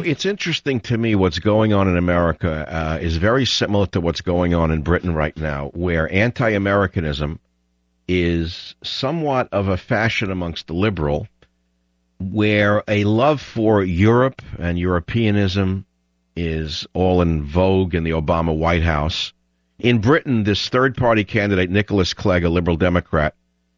it's interesting to me what's going on in America is very similar to what's going on in Britain right now, where anti-Americanism is somewhat of a fashion amongst the liberal, where a love for Europe and Europeanism is all in vogue in the Obama White House. In Britain, this third-party candidate, Nicholas Clegg, a liberal Democrat,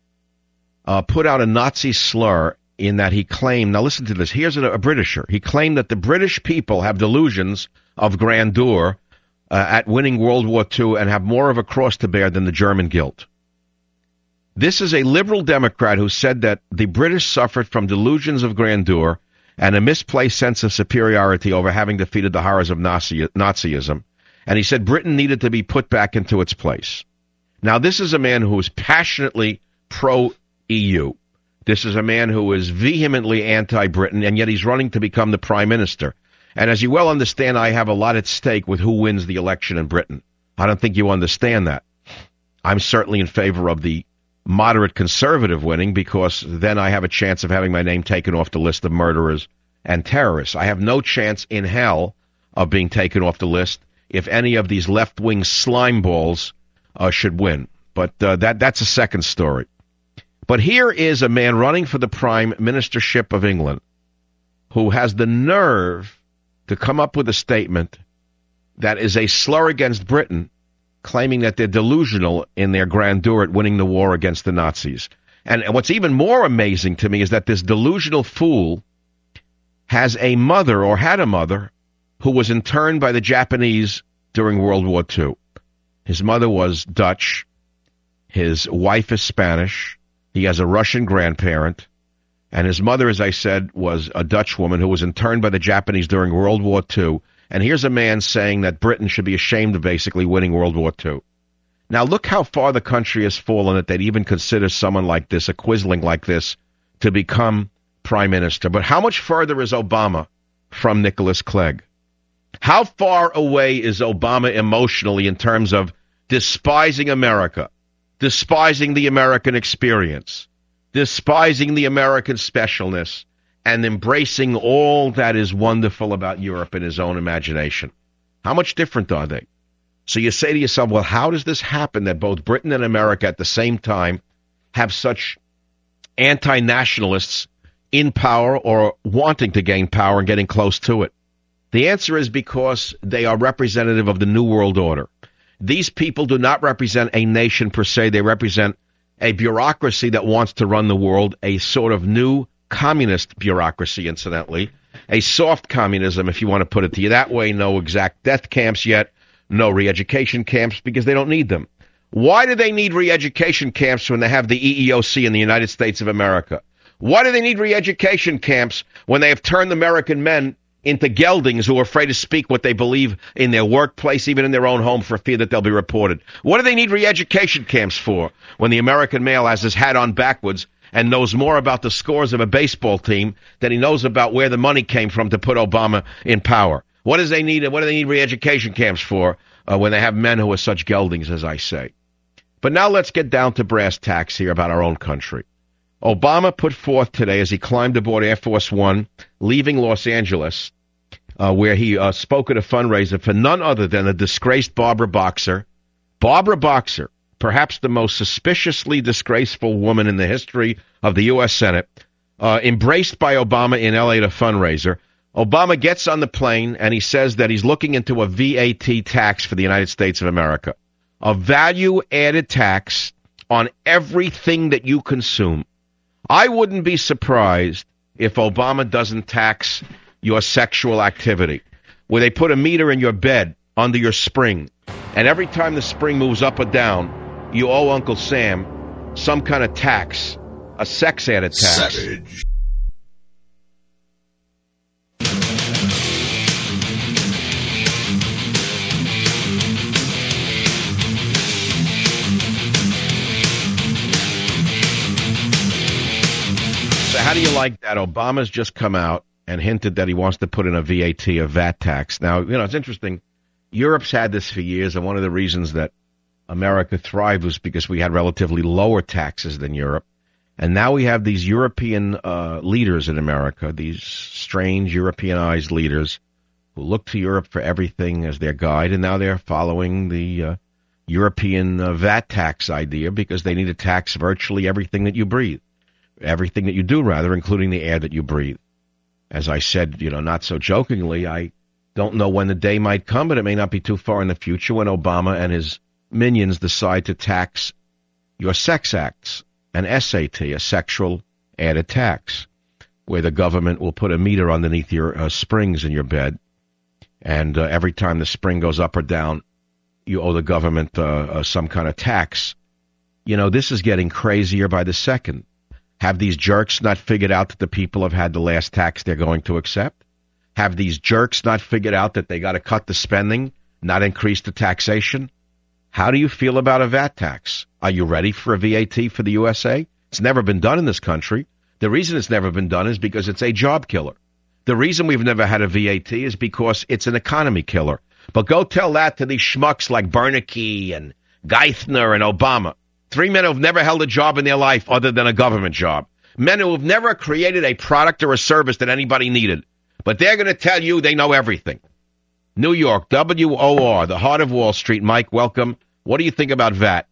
put out a Nazi slur in that he claimed, now listen to this, here's a Britisher, he claimed that the British people have delusions of grandeur at winning World War II and have more of a cross to bear than the German guilt. This is a liberal Democrat who said that the British suffered from delusions of grandeur and a misplaced sense of superiority over having defeated the horrors of Nazism, and he said Britain needed to be put back into its place. Now, this is a man who is passionately pro-EU. This is a man who is vehemently anti-Britain, and yet he's running to become the prime minister. And as you well understand, I have a lot at stake with who wins the election in Britain. I don't think you understand that. I'm certainly in favor of the moderate conservative winning, because then I have a chance of having my name taken off the list of murderers and terrorists. I have no chance in hell of being taken off the list if any of these left-wing slime balls should win. But that's a second story. But here is a man running for the prime ministership of England who has the nerve to come up with a statement that is a slur against Britain, claiming that they're delusional in their grandeur at winning the war against the Nazis. And what's even more amazing to me is that this delusional fool has a mother, or had a mother, who was interned by the Japanese during World War II. His mother was Dutch. His wife is Spanish. He has a Russian grandparent. And his mother, as I said, was a Dutch woman who was interned by the Japanese during World War II. And here's a man saying that Britain should be ashamed of basically winning World War II. Now, look how far the country has fallen that they'd even consider someone like this, a quisling like this, to become prime minister. But how much further is Obama from Nicholas Clegg? How far away is Obama emotionally in terms of despising America, despising the American experience, despising the American specialness, and embracing all that is wonderful about Europe in his own imagination? How much different are they? So you say to yourself, well, how does this happen that both Britain and America at the same time have such anti-nationalists in power or wanting to gain power and getting close to it? The answer is because they are representative of the New World Order. These people do not represent a nation per se. They represent a bureaucracy that wants to run the world, a sort of new communist bureaucracy, incidentally, a soft communism, if you want to put it to you that way. No exact death camps yet, no re-education camps, because they don't need them. Why do they need re-education camps when they have the EEOC in the United States of America? Why do they need re-education camps when they have turned American men into geldings who are afraid to speak what they believe in their workplace, even in their own home, for fear that they'll be reported? What do they need re-education camps for when the American male has his hat on backwards and knows more about the scores of a baseball team than he knows about where the money came from to put Obama in power? What do they need re-education camps for when they have men who are such geldings, as I say? But now let's get down to brass tacks here about our own country. Obama put forth today, as he climbed aboard Air Force One, leaving Los Angeles, where he spoke at a fundraiser for none other than the disgraced Barbara Boxer. Barbara Boxer, perhaps the most suspiciously disgraceful woman in the history of the U.S. Senate, embraced by Obama in L.A. at a fundraiser. Obama gets on the plane, and he says that he's looking into a VAT tax for the United States of America, a value-added tax on everything that you consume. I wouldn't be surprised if Obama doesn't tax your sexual activity, where they put a meter in your bed under your spring, and every time the spring moves up or down, you owe Uncle Sam some kind of tax, a sex-added tax. Savage. So how do you like that? Obama's just come out and hinted that he wants to put in a VAT, a VAT tax. Now, it's interesting. Europe's had this for years, and one of the reasons that America thrived was because we had relatively lower taxes than Europe. And now we have these European leaders in America, these strange Europeanized leaders who look to Europe for everything as their guide, and now they're following the European VAT tax idea because they need to tax virtually everything that you breathe, everything that you do, rather, including the air that you breathe. As I said, not so jokingly, I don't know when the day might come, but it may not be too far in the future when Obama and his minions decide to tax your sex acts, an SAT, a sexual added tax, where the government will put a meter underneath your springs in your bed, and every time the spring goes up or down, you owe the government some kind of tax. This is getting crazier by the second. Have these jerks not figured out that the people have had the last tax they're going to accept? Have these jerks not figured out that they got to cut the spending, not increase the taxation? How do you feel about a VAT tax? Are you ready for a VAT for the USA? It's never been done in this country. The reason it's never been done is because it's a job killer. The reason we've never had a VAT is because it's an economy killer. But go tell that to these schmucks like Bernanke and Geithner and Obama. 3 men who've never held a job in their life other than a government job. Men who have never created a product or a service that anybody needed. But they're going to tell you they know everything. New York, WOR, the heart of Wall Street. Mike, welcome. What do you think about VAT?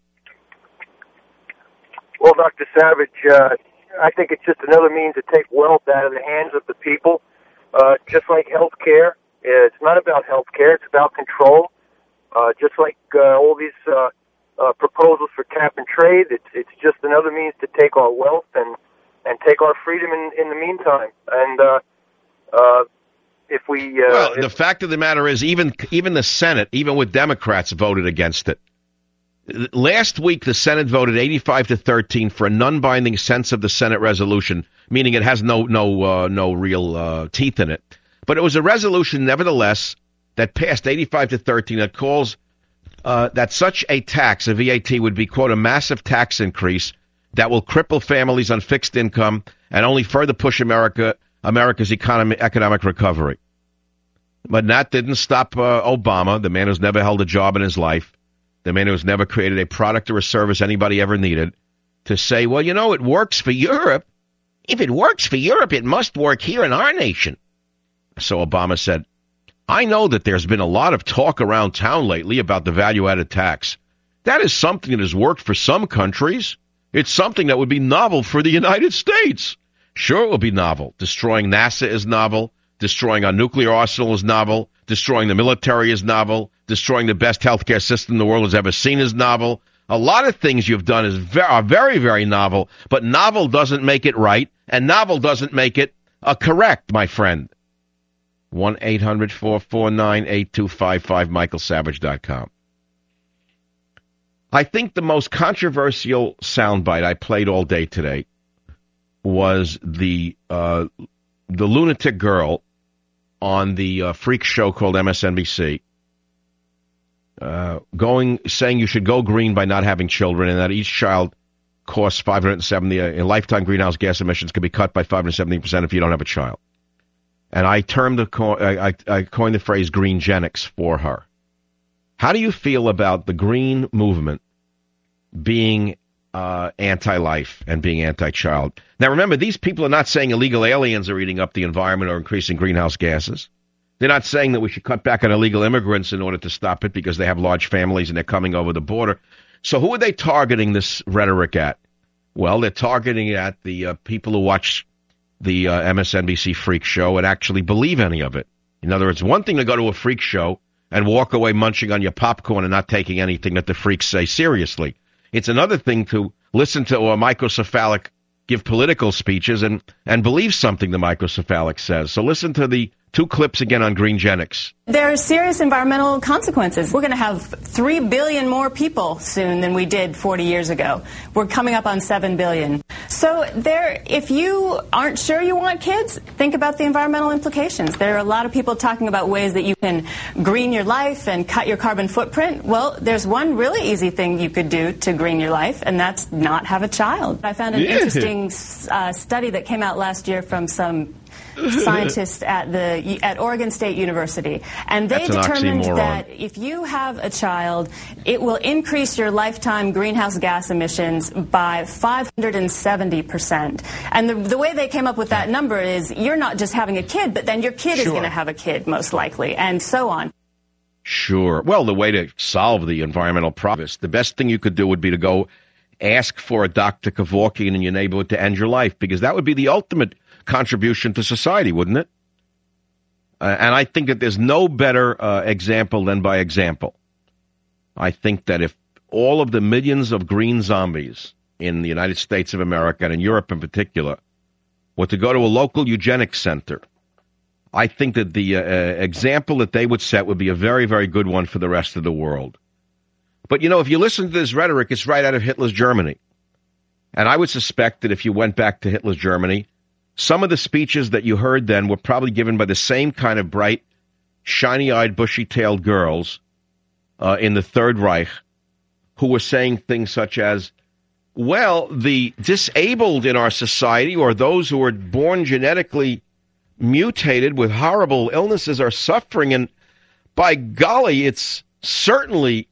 Well, Dr. Savage, I think it's just another means to take wealth out of the hands of the people. Just like health care. It's not about health care. It's about control. Just like all these proposals for cap and trade, it's just another means to take our wealth and take our freedom in the meantime. And if we... the fact of the matter is even the Senate, even with Democrats, voted against it. Last week, the Senate voted 85-13 for a non-binding sense of the Senate resolution, meaning it has no real teeth in it. But it was a resolution, nevertheless, that passed 85-13 that calls that such a tax, a VAT, would be, quote, a massive tax increase that will cripple families on fixed income and only further push America's economic recovery. But that didn't stop Obama, the man who's never held a job in his life, the man who's never created a product or a service anybody ever needed, to say, well, it works for Europe. If it works for Europe, it must work here in our nation. So Obama said, I know that there's been a lot of talk around town lately about the value-added tax. That is something that has worked for some countries. It's something that would be novel for the United States. Sure, it will be novel. Destroying NASA is novel. Destroying our nuclear arsenal is novel. Destroying the military is novel. Destroying the best healthcare system the world has ever seen is novel. A lot of things you've done are very, very novel, but novel doesn't make it right, and novel doesn't make it correct, my friend. 1-800-449-8255, michaelsavage.com. I think the most controversial soundbite I played all day today was the lunatic girl on the freak show called MSNBC, saying you should go green by not having children, and that each child costs 570. In lifetime greenhouse gas emissions can be cut by 570% if you don't have a child. And I coined the phrase greengenics for her. How do you feel about the green movement being anti-life and being anti-child? Now, remember, these people are not saying illegal aliens are eating up the environment or increasing greenhouse gases. They're not saying that we should cut back on illegal immigrants in order to stop it because they have large families and they're coming over the border. So who are they targeting this rhetoric at? Well, they're targeting it at the people who watch the MSNBC freak show and actually believe any of it. In other words, one thing to go to a freak show and walk away munching on your popcorn and not taking anything that the freaks say seriously. It's another thing to listen to a microcephalic give political speeches and believe something the microcephalic says. So listen to the two clips again on greengenics. There are serious environmental consequences. We're going to have 3 billion more people soon than we did 40 years ago. We're coming up on 7 billion. So if you aren't sure you want kids, think about the environmental implications. There are a lot of people talking about ways that you can green your life and cut your carbon footprint. Well, there's one really easy thing you could do to green your life, and that's not have a child. I found an interesting study that came out last year from some scientists at Oregon State University, and they determined that if you have a child, it will increase your lifetime greenhouse gas emissions by 570%. And the way they came up with that number is you're not just having a kid, but then your kid is going to have a kid, most likely, and so on. Sure. Well, the way to solve the environmental problem, the best thing you could do would be to go ask for a Dr. Kevorkian in your neighborhood to end your life, because that would be the ultimate contribution to society, wouldn't it? And I think that there's no better example than by example. I think that if all of the millions of green zombies in the United States of America and in Europe in particular were to go to a local eugenics center, I think that the example that they would set would be a very, very good one for the rest of the world. But, if you listen to this rhetoric, it's right out of Hitler's Germany. And I would suspect that if you went back to Hitler's Germany, some of the speeches that you heard then were probably given by the same kind of bright, shiny-eyed, bushy-tailed girls in the Third Reich who were saying things such as, well, the disabled in our society, or those who are born genetically mutated with horrible illnesses, are suffering, and by golly, it is certainly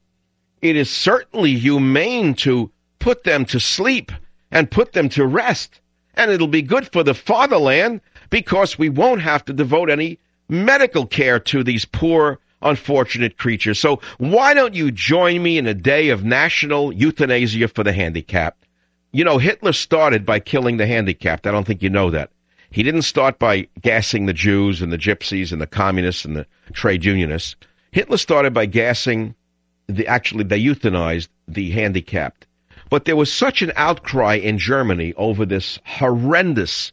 humane to put them to sleep and put them to rest. And it'll be good for the fatherland because we won't have to devote any medical care to these poor, unfortunate creatures. So why don't you join me in a day of national euthanasia for the handicapped? Hitler started by killing the handicapped. I don't think you know that. He didn't start by gassing the Jews and the gypsies and the communists and the trade unionists. Hitler started by gassing they euthanized the handicapped. But there was such an outcry in Germany over this horrendous,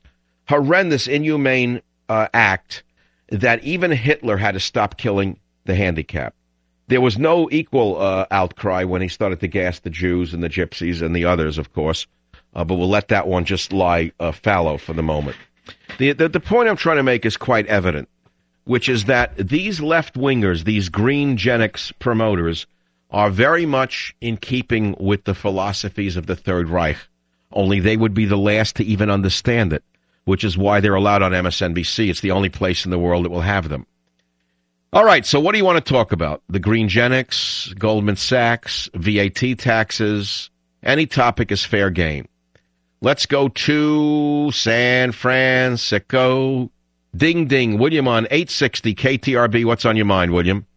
inhumane act that even Hitler had to stop killing the handicapped. There was no equal outcry when he started to gas the Jews and the gypsies and the others, of course. But we'll let that one just lie fallow for the moment. The point I'm trying to make is quite evident, which is that these left-wingers, these green-genics promoters, are very much in keeping with the philosophies of the Third Reich, only they would be the last to even understand it, which is why they're allowed on MSNBC. It's the only place in the world that will have them. All right, so what do you want to talk about? The green-genics, Goldman Sachs, VAT taxes, any topic is fair game. Let's go to San Francisco. Ding, ding. William on 860 KTRB. What's on your mind, William?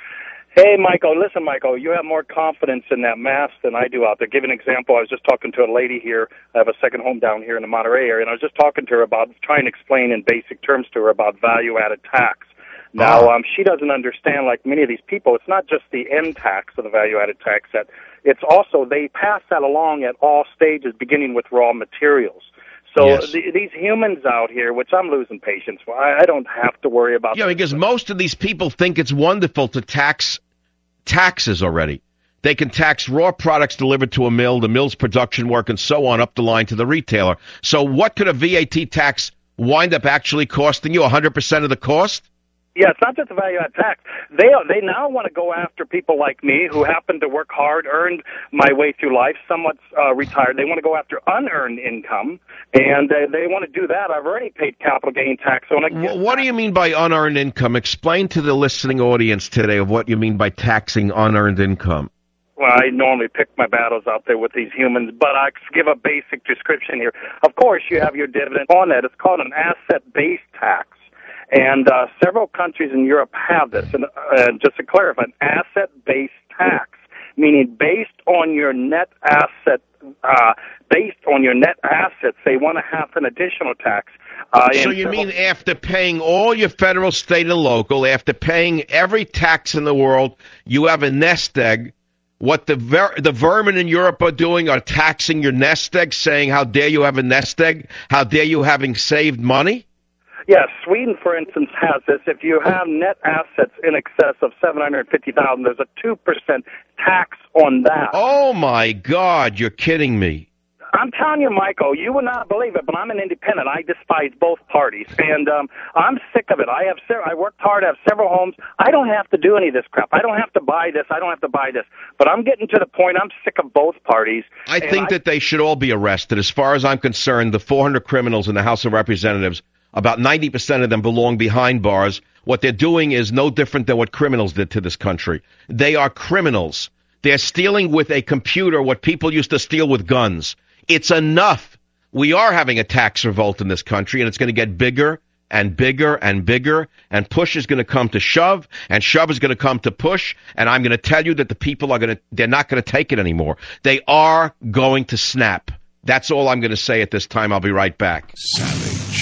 Hey, Michael. Listen, Michael, you have more confidence in that mask than I do out there. Give an example. I was just talking to a lady here. I have a second home down here in the Monterey area, and I was just talking to her about trying to explain in basic terms to her about value-added tax. Now, she doesn't understand, like many of these people, it's not just the end tax of the value-added tax. That it's also they pass that along at all stages, beginning with raw materials. So yes. These humans out here, which I'm losing patience for, I don't have to worry about. Yeah, because most of these people think it's wonderful to tax taxes already. They can tax raw products delivered to a mill, the mill's production work, and so on up the line to the retailer. So what could a VAT tax wind up actually costing you, 100% of the cost? Yeah, it's not just a value-add tax. They now want to go after people like me who happen to work hard, earned my way through life, somewhat retired. They want to go after unearned income, and they want to do that. I've already paid capital gain tax on it. What do you mean by unearned income? Explain to the listening audience today of what you mean by taxing unearned income. Well, I normally pick my battles out there with these humans, but I give a basic description here. Of course, you have your dividend on that. It's called an asset-based tax. And several countries in Europe have this. And just to clarify, an asset-based tax, meaning based on your net assets, they want to have an additional tax. So you mean after paying all your federal, state, and local, after paying every tax in the world, you have a nest egg. What the vermin in Europe are doing are taxing your nest egg, saying, how dare you have a nest egg? How dare you having saved money? Yes, Sweden, for instance, has this. If you have net assets in excess of $750,000, there's a 2% tax on that. Oh, my God, you're kidding me. I'm telling you, Michael, you would not believe it, but I'm an independent. I despise both parties, and I'm sick of it. I worked hard. I have several homes. I don't have to do any of this crap. I don't have to buy this. I don't have to buy this. But I'm getting to the point I'm sick of both parties. I think that they should all be arrested. As far as I'm concerned, the 400 criminals in the House of Representatives About 90% of them belong behind bars. What they're doing is no different than what criminals did to this country. They are criminals. They're stealing with a computer what people used to steal with guns. It's enough. We are having a tax revolt in this country, and it's going to get bigger and bigger and bigger, and push is going to come to shove, and shove is going to come to push, and I'm going to tell you that the people they're not going to take it anymore. They are going to snap. That's all I'm going to say at this time. I'll be right back. Savage.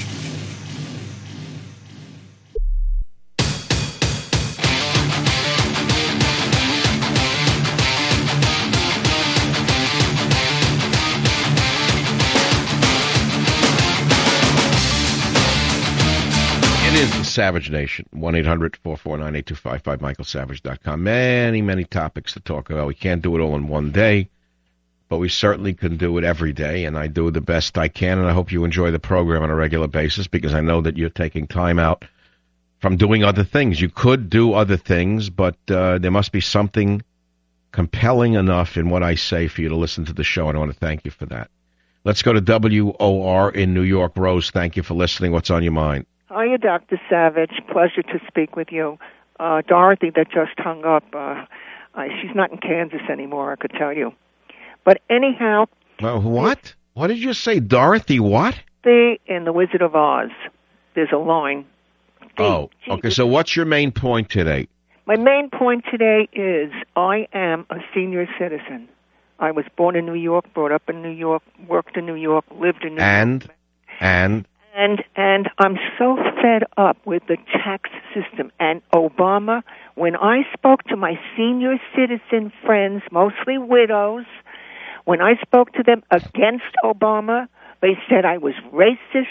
It is the Savage Nation. 1-800-449-8255, michaelsavage.com. Many, many topics to talk about. We can't do it all in one day, but we certainly can do it every day, and I do the best I can, and I hope you enjoy the program on a regular basis, because I know that you're taking time out from doing other things. You could do other things, but there must be something compelling enough in what I say for you to listen to the show, and I want to thank you for that. Let's go to WOR in New York. Rose, thank you for listening. What's on your mind? Hiya, Dr. Savage. Pleasure to speak with you. Dorothy that just hung up, she's not in Kansas anymore, I could tell you. But anyhow... What? What did you say? Dorothy what? In The Wizard of Oz, there's a line. Okay, so what's your main point today? My main point today is I am a senior citizen. I was born in New York, brought up in New York, worked in New York, lived in New York. And I'm so fed up with the tax system. And Obama, when I spoke to my senior citizen friends, mostly widows, when I spoke to them against Obama, they said I was racist.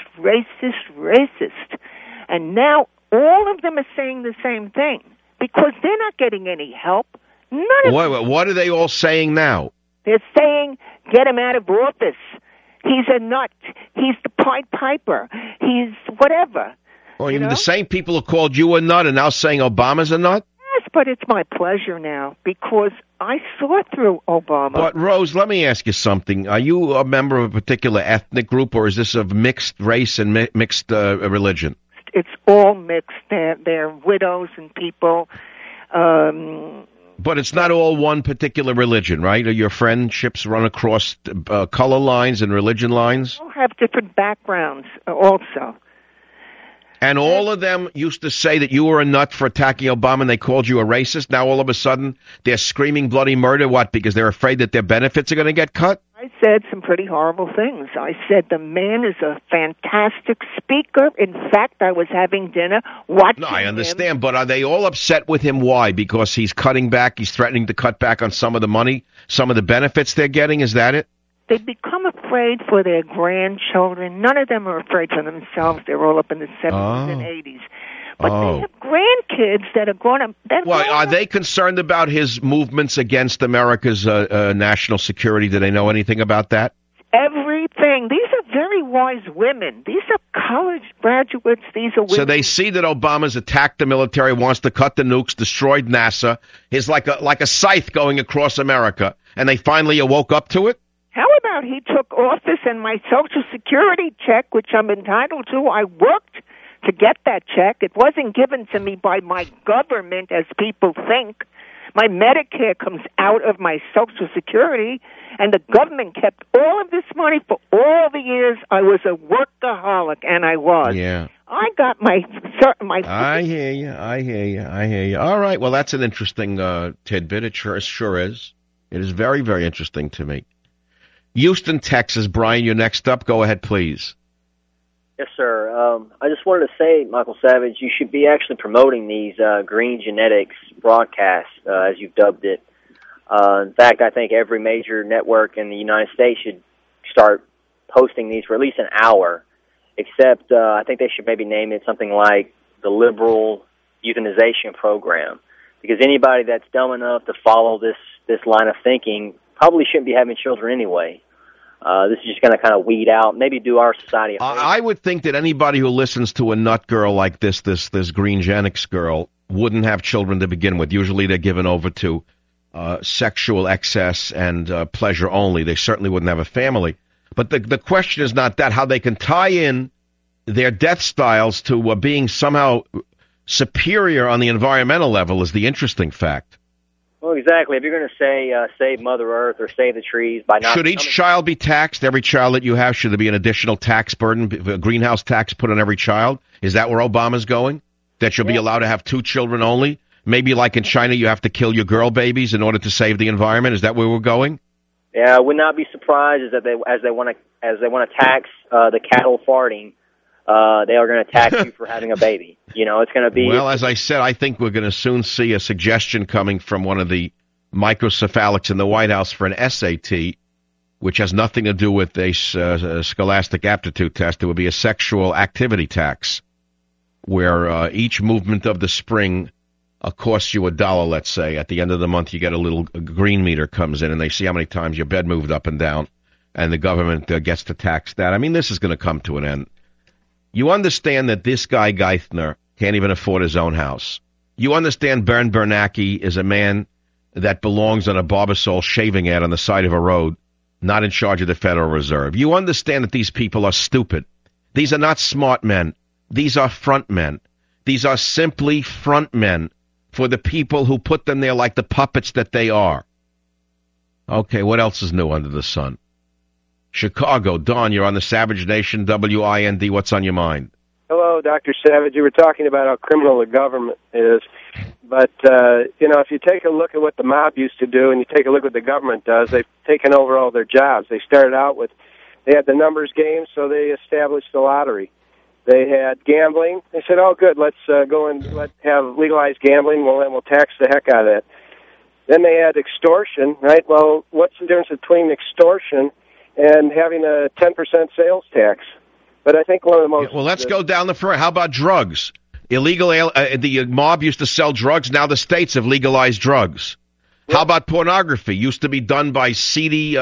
And now all of them are saying the same thing because they're not getting any help. None of them. What are they all saying now? They're saying, get him out of office. He's a nut. He's the Pied Piper. He's whatever. Well, the same people who called you a nut are now saying Obama's a nut? Yes, but it's my pleasure now because I saw through Obama. But, Rose, let me ask you something. Are you a member of a particular ethnic group, or is this of mixed race and mixed religion? It's all mixed. They're widows and people. But it's not all one particular religion, right? Your friendships run across color lines and religion lines? They all have different backgrounds also. And all of them used to say that you were a nut for attacking Obama and they called you a racist. Now all of a sudden they're screaming bloody murder. What? Because they're afraid that their benefits are going to get cut? I said some pretty horrible things. I said the man is a fantastic speaker. In fact, I was having dinner watching him. No, I understand, but are they all upset with him? Why? Because he's cutting back, he's threatening to cut back on some of the money, some of the benefits they're getting? Is that it? They become afraid for their grandchildren. None of them are afraid for themselves. They're all up in the 70s and 80s. But they have grandkids that are going to... Well, are they concerned about his movements against America's national security? Do they know anything about that? Everything. These are very wise women. These are college graduates. These are women. So they see that Obama's attacked the military, wants to cut the nukes, destroyed NASA. He's like a scythe going across America, and they finally woke up to it? How about he took office and my Social Security check, which I'm entitled to, I worked to get that check. It wasn't given to me by my government, as people think. My Medicare comes out of my Social Security, and the government kept all of this money for all the years I was a workaholic, and I was. Yeah. I got my... I hear you. All right, well, that's an interesting tidbit. It sure is. It is very, very interesting to me. Houston, Texas. Brian, you're next up. Go ahead, please. Yes, sir. I just wanted to say, Michael Savage, you should be actually promoting these green genetics broadcasts, as you've dubbed it. In fact, I think every major network in the United States should start posting these for at least an hour, except I think they should maybe name it something like the Liberal Euthanization Program, because anybody that's dumb enough to follow this line of thinking probably shouldn't be having children anyway. This is just going to kind of weed out, maybe do our society a favor. I would think that anybody who listens to a nut girl like this green genetics girl wouldn't have children to begin with. Usually they're given over to sexual excess and pleasure only. They certainly wouldn't have a family. But the question is not that, how they can tie in their death styles to being somehow superior on the environmental level is the interesting fact. Well, exactly. If you're going to say save Mother Earth or save the trees by not... Should each child be taxed? Every child that you have, should there be an additional tax burden, a greenhouse tax put on every child? Is that where Obama's going? That you'll be allowed to have 2 children only? Maybe like in China, you have to kill your girl babies in order to save the environment? Is that where we're going? Yeah, I would not be surprised as they want to tax the cattle farting. They are going to tax you for having a baby. You know, it's going to be... Well, as I said, I think we're going to soon see a suggestion coming from one of the microcephalics in the White House for an SAT, which has nothing to do with a scholastic aptitude test. It would be a sexual activity tax, where each movement of the spring costs you $1, let's say. At the end of the month, you get a little green meter comes in, and they see how many times your bed moved up and down, and the government gets to tax that. I mean, this is going to come to an end. You understand that this guy, Geithner, can't even afford his own house. You understand Bernd Bernanke is a man that belongs on a Barbasol shaving ad on the side of a road, not in charge of the Federal Reserve. You understand that these people are stupid. These are not smart men. These are front men. These are simply front men for the people who put them there like the puppets that they are. Okay, what else is new under the sun? Chicago, Don, you're on the Savage Nation, WIND. What's on your mind? Hello, Dr. Savage. You were talking about how criminal the government is. But, if you take a look at what the mob used to do and you take a look at what the government does, they've taken over all their jobs. They started out they had the numbers game, so they established the lottery. They had gambling. They said, oh, good, let's go and have legalized gambling. Well, then we'll tax the heck out of it. Then they had extortion, right? Well, what's the difference between extortion and having a 10% sales tax? But I think one of the most... Well, let's go down the front. How about drugs? The mob used to sell drugs. Now the states have legalized drugs. Yeah. How about pornography? Used to be done by seedy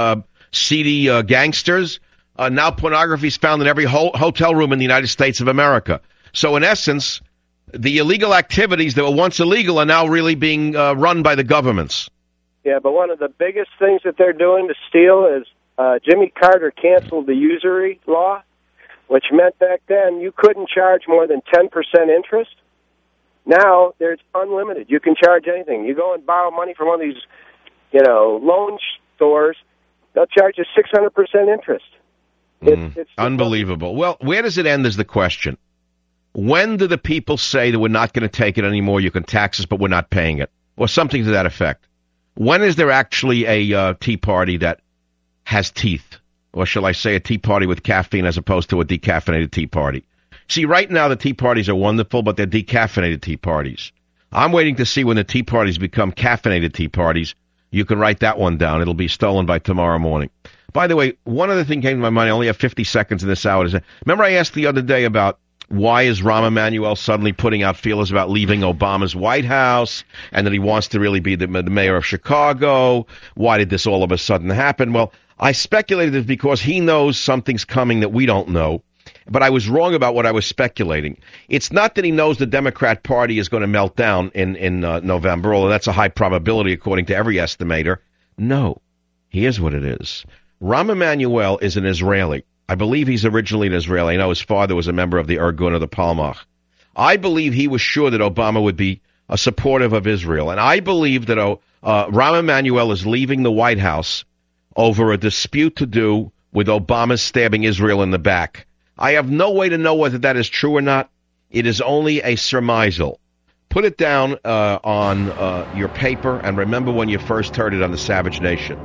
gangsters. Now pornography is found in every hotel room in the United States of America. So in essence, the illegal activities that were once illegal are now really being run by the governments. Yeah, but one of the biggest things that they're doing to steal is Jimmy Carter canceled the usury law, which meant back then you couldn't charge more than 10% interest. Now there's unlimited. You can charge anything. You go and borrow money from one of these, loan stores, they'll charge you 600% interest. It's unbelievable. Well, where does it end is the question. When do the people say that we're not going to take it anymore, you can tax us, but we're not paying it? Or something to that effect. When is there actually a Tea Party that has teeth? Or shall I say a Tea Party with caffeine as opposed to a decaffeinated Tea Party? See, right now the Tea Parties are wonderful, but they're decaffeinated Tea Parties. I'm waiting to see when the Tea Parties become caffeinated Tea Parties. You can write that one down. It'll be stolen by tomorrow morning. By the way, one other thing came to my mind. I only have 50 seconds in this hour. Remember I asked the other day about why is Rahm Emanuel suddenly putting out feelers about leaving Obama's White House and that he wants to really be the mayor of Chicago? Why did this all of a sudden happen? Well, I speculated it's because he knows something's coming that we don't know, but I was wrong about what I was speculating. It's not that he knows the Democrat Party is going to melt down in November, although that's a high probability according to every estimator. No, here's what it is. Rahm Emanuel is an Israeli. I believe he's originally an Israeli. I know his father was a member of the Irgun of the Palmach. I believe he was sure that Obama would be supportive of Israel, and I believe that Rahm Emanuel is leaving the White House over a dispute to do with Obama stabbing Israel in the back. I have no way to know whether that is true or not. It is only a surmisal. Put it down on your paper, and remember when you first heard it on the Savage Nation.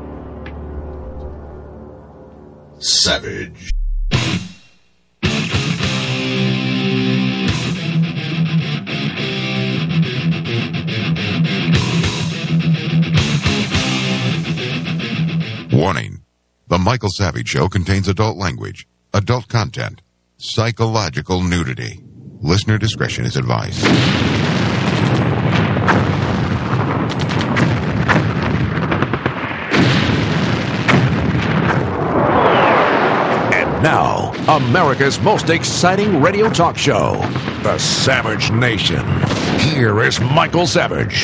Savage. Warning. The Michael Savage Show contains adult language, adult content, psychological nudity. Listener discretion is advised. Now, America's most exciting radio talk show, The Savage Nation. Here is Michael Savage.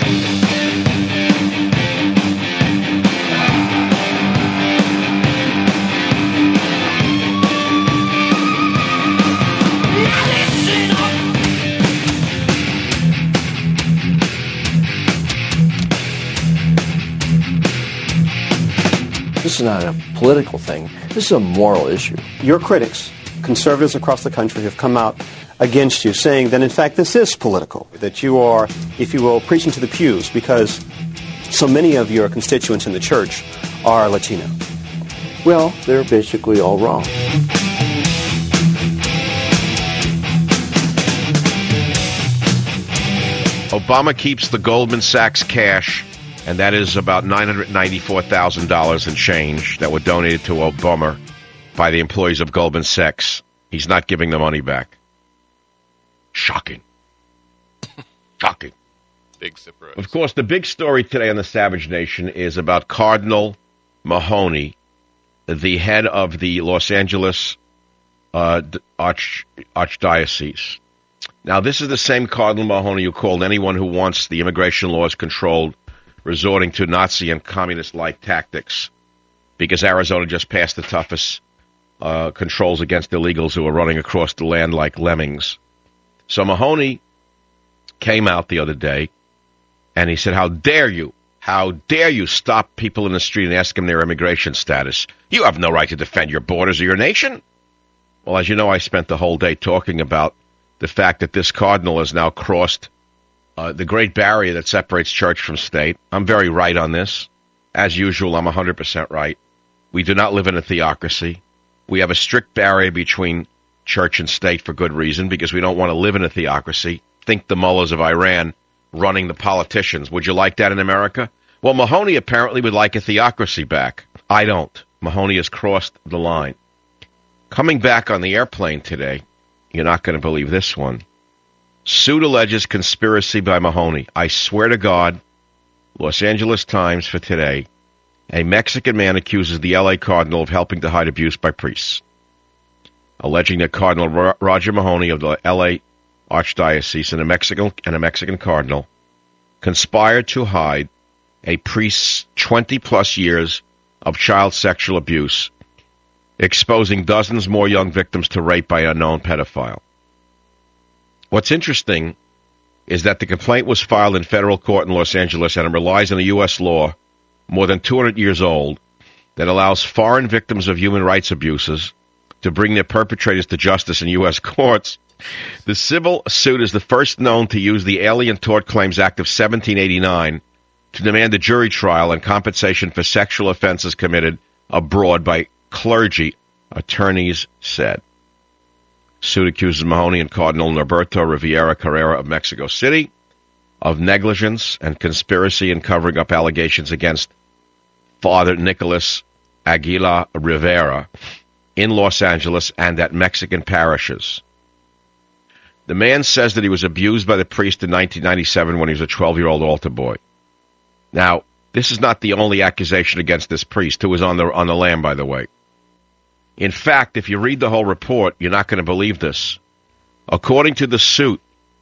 This is not a political thing. This is a moral issue. Your critics, conservatives across the country, have come out against you, saying that, in fact, this is political, that you are, if you will, preaching to the pews because so many of your constituents in the church are Latino. Well, they're basically all wrong. Obama keeps the Goldman Sachs cash, and that is about $994,000 in change that were donated to Obama by the employees of Goldman Sachs. He's not giving the money back. Shocking. Shocking. Big surprise. Of course, the big story today on the Savage Nation is about Cardinal Mahoney, the head of the Los Angeles Archdiocese. Now, this is the same Cardinal Mahoney who called anyone who wants the immigration laws controlled resorting to Nazi and communist-like tactics, because Arizona just passed the toughest controls against illegals who are running across the land like lemmings. So Mahoney came out the other day, and he said, how dare you stop people in the street and ask them their immigration status? You have no right to defend your borders or your nation. Well, as you know, I spent the whole day talking about the fact that this cardinal has now crossed the great barrier that separates church from state. I'm very right on this. As usual, I'm 100% right. We do not live in a theocracy. We have a strict barrier between church and state for good reason, because we don't want to live in a theocracy. Think the mullahs of Iran running the politicians. Would you like that in America? Well, Mahoney apparently would like a theocracy back. I don't. Mahoney has crossed the line. Coming back on the airplane today, you're not going to believe this one. Suit alleges conspiracy by Mahoney. I swear to God, Los Angeles Times for today, a Mexican man accuses the L.A. Cardinal of helping to hide abuse by priests, alleging that Cardinal Roger Mahoney of the L.A. Archdiocese and a Mexican cardinal conspired to hide a priest's 20-plus years of child sexual abuse, exposing dozens more young victims to rape by an unknown pedophile. What's interesting is that the complaint was filed in federal court in Los Angeles, and it relies on a U.S. law more than 200 years old that allows foreign victims of human rights abuses to bring their perpetrators to justice in U.S. courts. The civil suit is the first known to use the Alien Tort Claims Act of 1789 to demand a jury trial and compensation for sexual offenses committed abroad by clergy, attorneys said. Suit accuses Mahoney and Cardinal Norberto Rivera Carrera of Mexico City of negligence and conspiracy in covering up allegations against Father Nicolas Aguilar Rivera in Los Angeles and at Mexican parishes. The man says that he was abused by the priest in 1997 when he was a 12-year-old altar boy. Now, this is not the only accusation against this priest, who was on the lam, by the way. In fact, if you read the whole report, you're not going to believe this. According to the suit,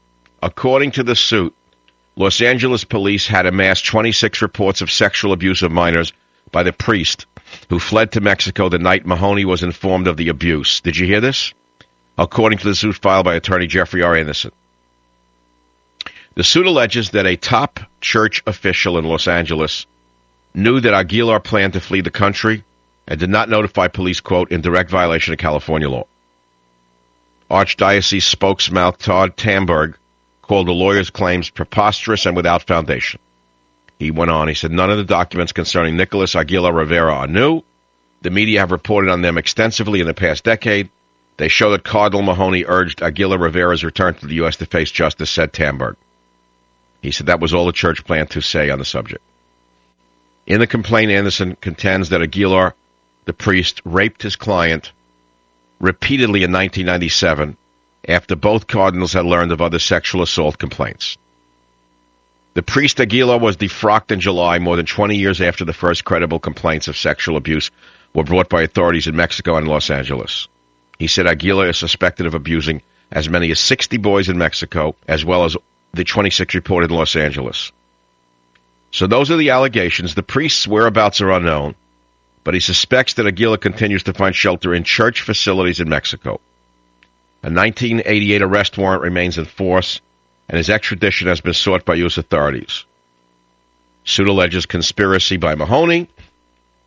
Los Angeles police had amassed 26 reports of sexual abuse of minors by the priest who fled to Mexico the night Mahoney was informed of the abuse. Did you hear this? According to the suit filed by attorney Jeffrey R. Anderson. The suit alleges that a top church official in Los Angeles knew that Aguilar planned to flee the country and did not notify police, quote, in direct violation of California law. Archdiocese spokesman Todd Tamberg called the lawyer's claims preposterous and without foundation. He went on, he said, none of the documents concerning Nicolas Aguilar Rivera are new. The media have reported on them extensively in the past decade. They show that Cardinal Mahoney urged Aguilar Rivera's return to the U.S. to face justice, said Tamberg. He said that was all the church planned to say on the subject. In the complaint, Anderson contends that Aguilar, the priest, raped his client repeatedly in 1997 after both cardinals had learned of other sexual assault complaints. The priest Aguilar was defrocked in July, more than 20 years after the first credible complaints of sexual abuse were brought by authorities in Mexico and Los Angeles. He said Aguilar is suspected of abusing as many as 60 boys in Mexico, as well as the 26 reported in Los Angeles. So those are the allegations. The priest's whereabouts are unknown, but he suspects that Aguilar continues to find shelter in church facilities in Mexico. A 1988 arrest warrant remains in force, and his extradition has been sought by U.S. authorities. Suit alleges conspiracy by Mahoney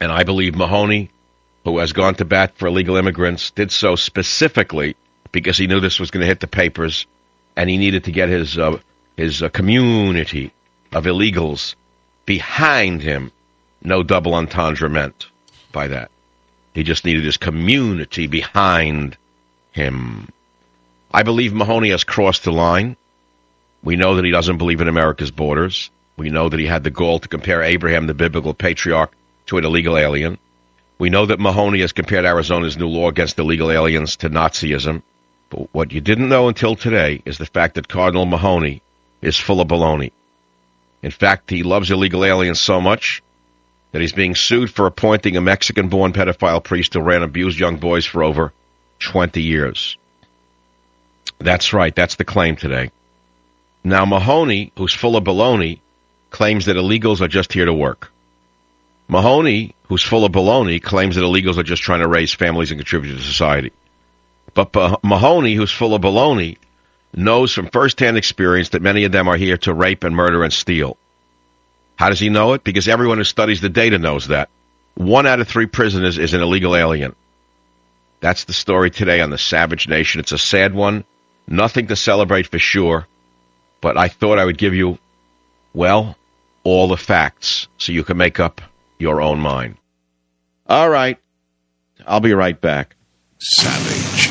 And I believe Mahoney, who has gone to bat for illegal immigrants, did so specifically because he knew this was going to hit the papers, and he needed to get his community of illegals behind him. No double entendre meant by that. He just needed his community behind him. I believe Mahoney has crossed the line. We know that he doesn't believe in America's borders. We know that he had the gall to compare Abraham, the biblical patriarch, to an illegal alien. We know that Mahoney has compared Arizona's new law against illegal aliens to Nazism. But what you didn't know until today is the fact that Cardinal Mahoney is full of baloney. In fact, he loves illegal aliens so much that he's being sued for appointing a Mexican-born pedophile priest who ran abused young boys for over 20 years. That's right, that's the claim today. Now, Mahoney, who's full of baloney, claims that illegals are just here to work. Mahoney, who's full of baloney, claims that illegals are just trying to raise families and contribute to society. But Mahoney, who's full of baloney, knows from first-hand experience that many of them are here to rape and murder and steal. How does he know it? Because everyone who studies the data knows that. 1 out of 3 prisoners is an illegal alien. That's the story today on the Savage Nation. It's a sad one. Nothing to celebrate for sure. But I thought I would give you, well, all the facts so you can make up your own mind. All right. I'll be right back. Savage.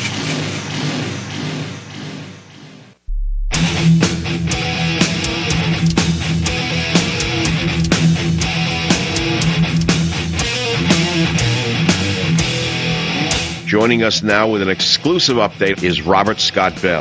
Joining us now with an exclusive update is Robert Scott Bell.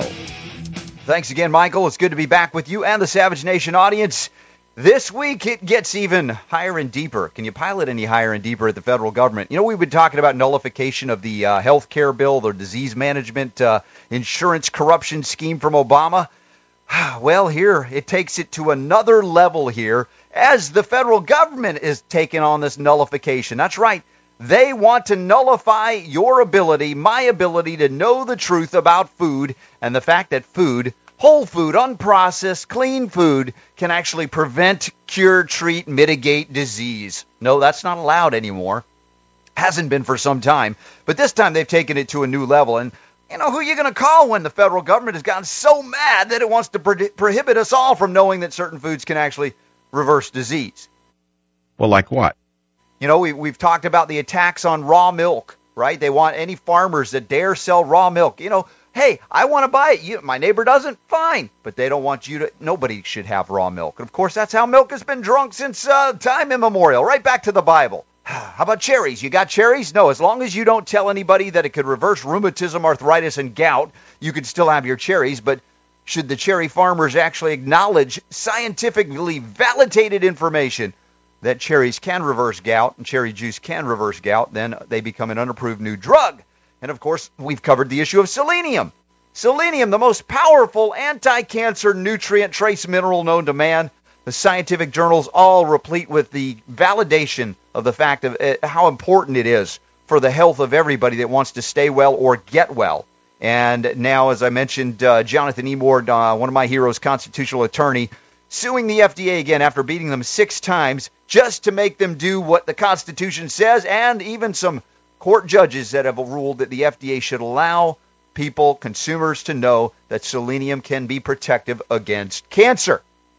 Thanks again, Michael. It's good to be back with you and the Savage Nation audience. This week, it gets even higher and deeper. Can you pile it any higher and deeper at the federal government? You know, we've been talking about nullification of the health care bill, the disease management insurance corruption scheme from Obama. Well, here, it takes it to another level here as the federal government is taking on this nullification. That's right. They want to nullify your ability, my ability to know the truth about food and the fact that food, whole food, unprocessed, clean food, can actually prevent, cure, treat, mitigate disease. No, that's not allowed anymore. Hasn't been for some time. But this time they've taken it to a new level. And you know, who are you going to call when the federal government has gotten so mad that it wants to prohibit us all from knowing that certain foods can actually reverse disease? Well, like what? You know, we've talked about the attacks on raw milk, right? They want any farmers that dare sell raw milk. You know, hey, I want to buy it. My neighbor doesn't? Fine. But they don't want you to. Nobody should have raw milk. And, of course, that's how milk has been drunk since time immemorial, right back to the Bible. How about cherries? You got cherries? No, as long as you don't tell anybody that it could reverse rheumatism, arthritis, and gout, you can still have your cherries. But should the cherry farmers actually acknowledge scientifically validated information that cherries can reverse gout and cherry juice can reverse gout, then they become an unapproved new drug. And, of course, we've covered the issue of selenium. Selenium, the most powerful anti-cancer nutrient trace mineral known to man. The scientific journals all replete with the validation of the fact of how important it is for the health of everybody that wants to stay well or get well. And now, as I mentioned, Jonathan E. Moore, one of my heroes, constitutional attorney, suing the FDA again after beating them 6 times just to make them do what the Constitution says, and even some court judges that have ruled that the FDA should allow people, consumers, to know that selenium can be protective against cancer.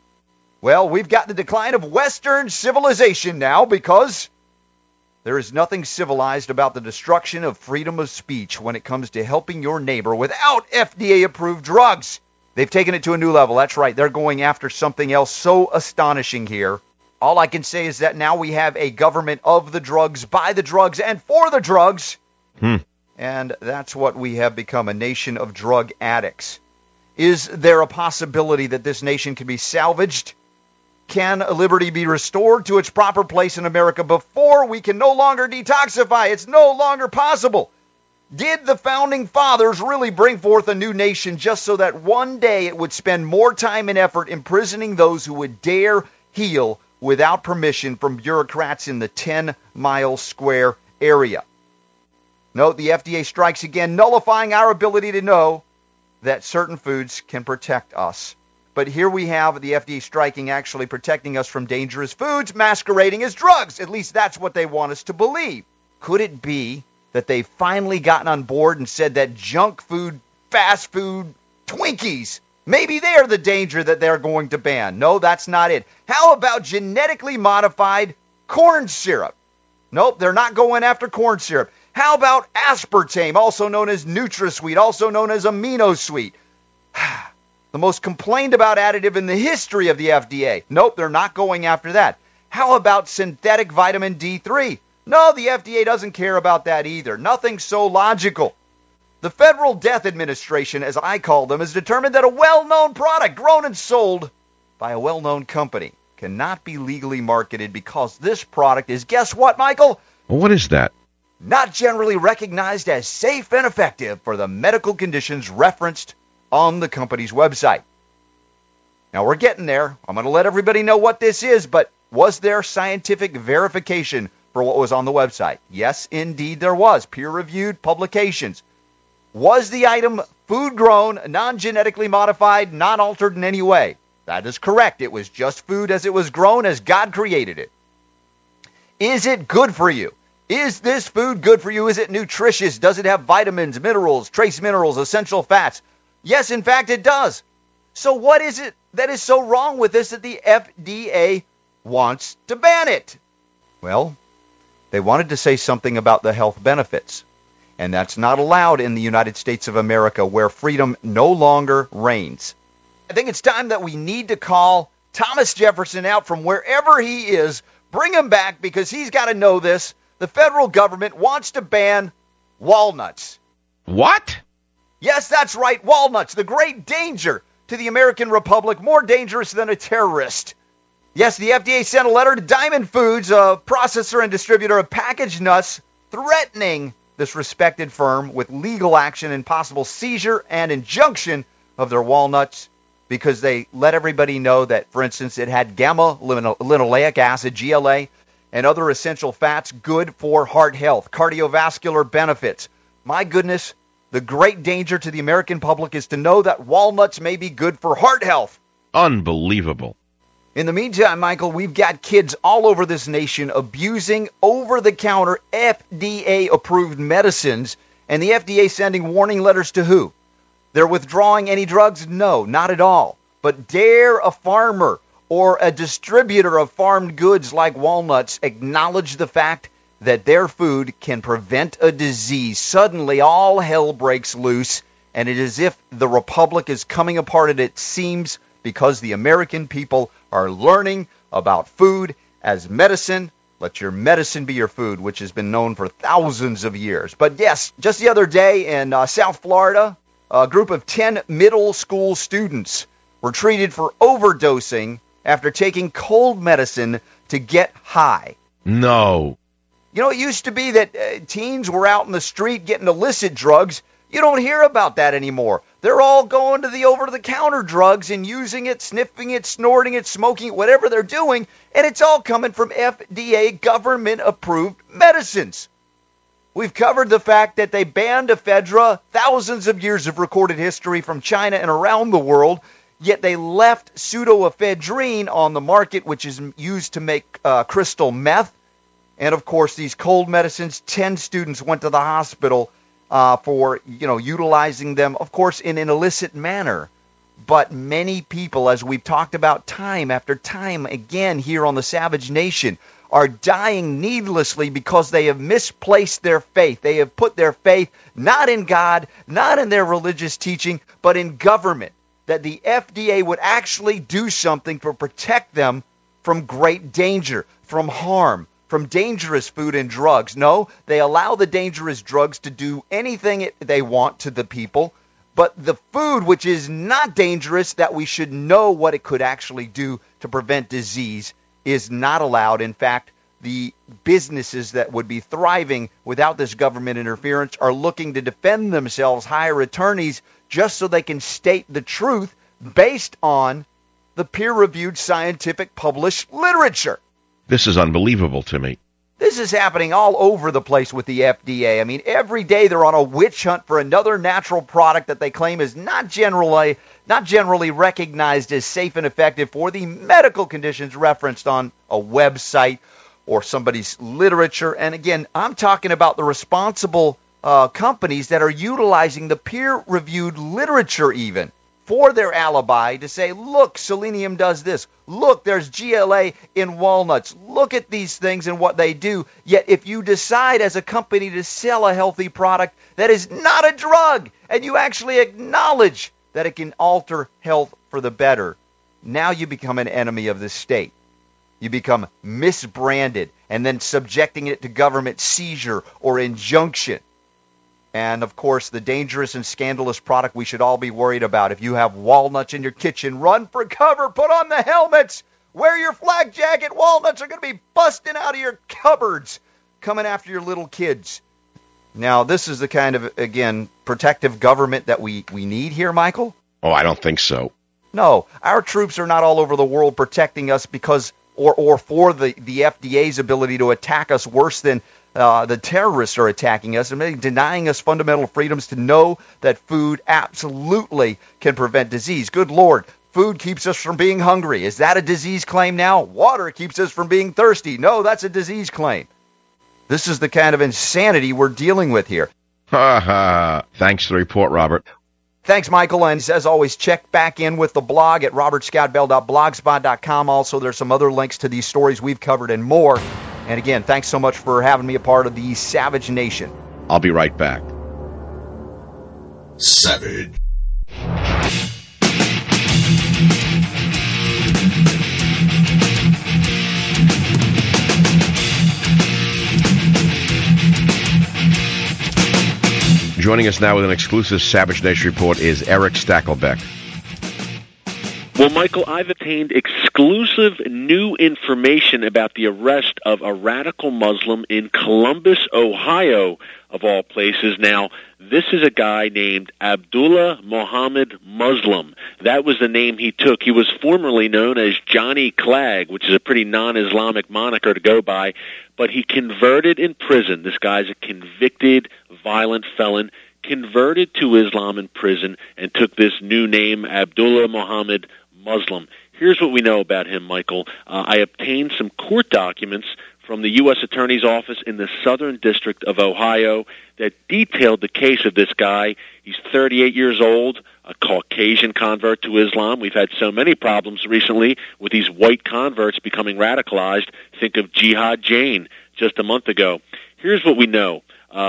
Well, we've got the decline of Western civilization now because there is nothing civilized about the destruction of freedom of speech when it comes to helping your neighbor without FDA-approved drugs. They've taken it to a new level. That's right. They're going after something else so astonishing here. All I can say is that now we have a government of the drugs, by the drugs, and for the drugs. And that's what we have become, a nation of drug addicts. Is there a possibility that this nation can be salvaged? Can liberty be restored to its proper place in America before we can no longer detoxify? It's no longer possible. Did the Founding Fathers really bring forth a new nation just so that one day it would spend more time and effort imprisoning those who would dare heal without permission from bureaucrats in the 10-mile square area? No, the FDA strikes again, nullifying our ability to know that certain foods can protect us. But here we have the FDA striking, actually protecting us from dangerous foods masquerading as drugs. At least that's what they want us to believe. Could it be that they've finally gotten on board and said that junk food, fast food, Twinkies, maybe they're the danger that they're going to ban? No, that's not it. How about genetically modified corn syrup? Nope, they're not going after corn syrup. How about aspartame, also known as NutraSweet, also known as AminoSweet? The most complained about additive in the history of the FDA. Nope, they're not going after that. How about synthetic vitamin D3? No, the FDA doesn't care about that either. Nothing so logical. The Federal Death Administration, as I call them, has determined that a well-known product grown and sold by a well-known company cannot be legally marketed because this product is, guess what, Michael? What is that? Not generally recognized as safe and effective for the medical conditions referenced on the company's website. Now, we're getting there. I'm going to let everybody know what this is, but was there scientific verification for what was on the website? Yes, indeed there was. Peer-reviewed publications. Was the item food-grown, non-genetically modified, not altered in any way? That is correct. It was just food as it was grown, as God created it. Is it good for you? Is this food good for you? Is it nutritious? Does it have vitamins, minerals, trace minerals, essential fats? Yes, in fact, it does. So what is it that is so wrong with this that the FDA wants to ban it? Well, they wanted to say something about the health benefits. And that's not allowed in the United States of America, where freedom no longer reigns. I think it's time that we need to call Thomas Jefferson out from wherever he is, bring him back, because he's got to know this. The federal government wants to ban walnuts. What? Yes, that's right, walnuts, the great danger to the American Republic, more dangerous than a terrorist. Yes, the FDA sent a letter to Diamond Foods, a processor and distributor of packaged nuts, threatening this respected firm with legal action and possible seizure and injunction of their walnuts, because they let everybody know that, for instance, it had gamma-linoleic acid, GLA, and other essential fats good for heart health, cardiovascular benefits. My goodness, the great danger to the American public is to know that walnuts may be good for heart health. Unbelievable. In the meantime, Michael, we've got kids all over this nation abusing over-the-counter FDA-approved medicines, and the FDA sending warning letters to who? They're withdrawing any drugs? No, not at all. But dare a farmer or a distributor of farmed goods like walnuts acknowledge the fact that their food can prevent a disease. Suddenly, all hell breaks loose, and it is as if the republic is coming apart at its seams, because the American people are learning about food as medicine. Let your medicine be your food, which has been known for thousands of years. But yes, just the other day in South Florida, a group of 10 middle school students were treated for overdosing after taking cold medicine to get high. No. You know, it used to be that teens were out in the street getting illicit drugs. You don't hear about that anymore. They're all going to the over-the-counter drugs and using it, sniffing it, snorting it, smoking it, whatever they're doing, and it's all coming from FDA government-approved medicines. We've covered the fact that they banned ephedra, thousands of years of recorded history from China and around the world, yet they left pseudoephedrine on the market, which is used to make crystal meth. And, of course, these cold medicines, 10 students went to the hospital for, utilizing them, of course, in an illicit manner. But many people, as we've talked about time after time again here on the Savage Nation, are dying needlessly because they have misplaced their faith. They have put their faith not in God, not in their religious teaching, but in government. That the FDA would actually do something to protect them from great danger, from harm, from dangerous food and drugs. No, they allow the dangerous drugs to do anything they want to the people, but the food, which is not dangerous, that we should know what it could actually do to prevent disease, is not allowed. In fact, the businesses that would be thriving without this government interference are looking to defend themselves, hire attorneys, just so they can state the truth based on the peer-reviewed scientific published literature. This is unbelievable to me. This is happening all over the place with the FDA. I mean, every day they're on a witch hunt for another natural product that they claim is not generally recognized as safe and effective for the medical conditions referenced on a website or somebody's literature. And again, I'm talking about the responsible companies that are utilizing the peer-reviewed literature even for their alibi to say, look, selenium does this. Look, there's GLA in walnuts. Look at these things and what they do. Yet if you decide as a company to sell a healthy product that is not a drug, and you actually acknowledge that it can alter health for the better, now you become an enemy of the state. You become misbranded and then subjecting it to government seizure or injunction. And, of course, the dangerous and scandalous product we should all be worried about. If you have walnuts in your kitchen, run for cover, put on the helmets, wear your flak jacket. Walnuts are going to be busting out of your cupboards, coming after your little kids. Now, this is the kind of, again, protective government that we need here, Michael? Oh, I don't think so. No, our troops are not all over the world protecting us because, or for the FDA's ability to attack us worse than the terrorists are attacking us and denying us fundamental freedoms to know that food absolutely can prevent disease. Good Lord, food keeps us from being hungry. Is that a disease claim now? Water keeps us from being thirsty. No, that's a disease claim. This is the kind of insanity we're dealing with here. Ha ha. Thanks for the report, Robert. Thanks, Michael. And as always, check back in with the blog at robertscottbell.blogspot.com. Also, there's some other links to these stories we've covered and more. And again, thanks so much for having me a part of the Savage Nation. I'll be right back. Savage. Joining us now with an exclusive Savage Nation report is Eric Stakelbeck. Well, Michael, I've obtained exclusive new information about the arrest of a radical Muslim in Columbus, Ohio, of all places. Now, this is a guy named Abdullah Muhammad Muslim. That was the name he took. He was formerly known as Johnny Clegg, which is a pretty non-Islamic moniker to go by, but he converted in prison. This guy's a convicted violent felon, converted to Islam in prison, and took this new name, Abdullah Muhammad Muslim. Here's what we know about him, Michael. I obtained some court documents from the U.S. Attorney's Office in the Southern District of Ohio that detailed the case of this guy. He's 38 years old, a Caucasian convert to Islam. We've had so many problems recently with these white converts becoming radicalized. Think of Jihad Jain just a month ago. Here's what we know.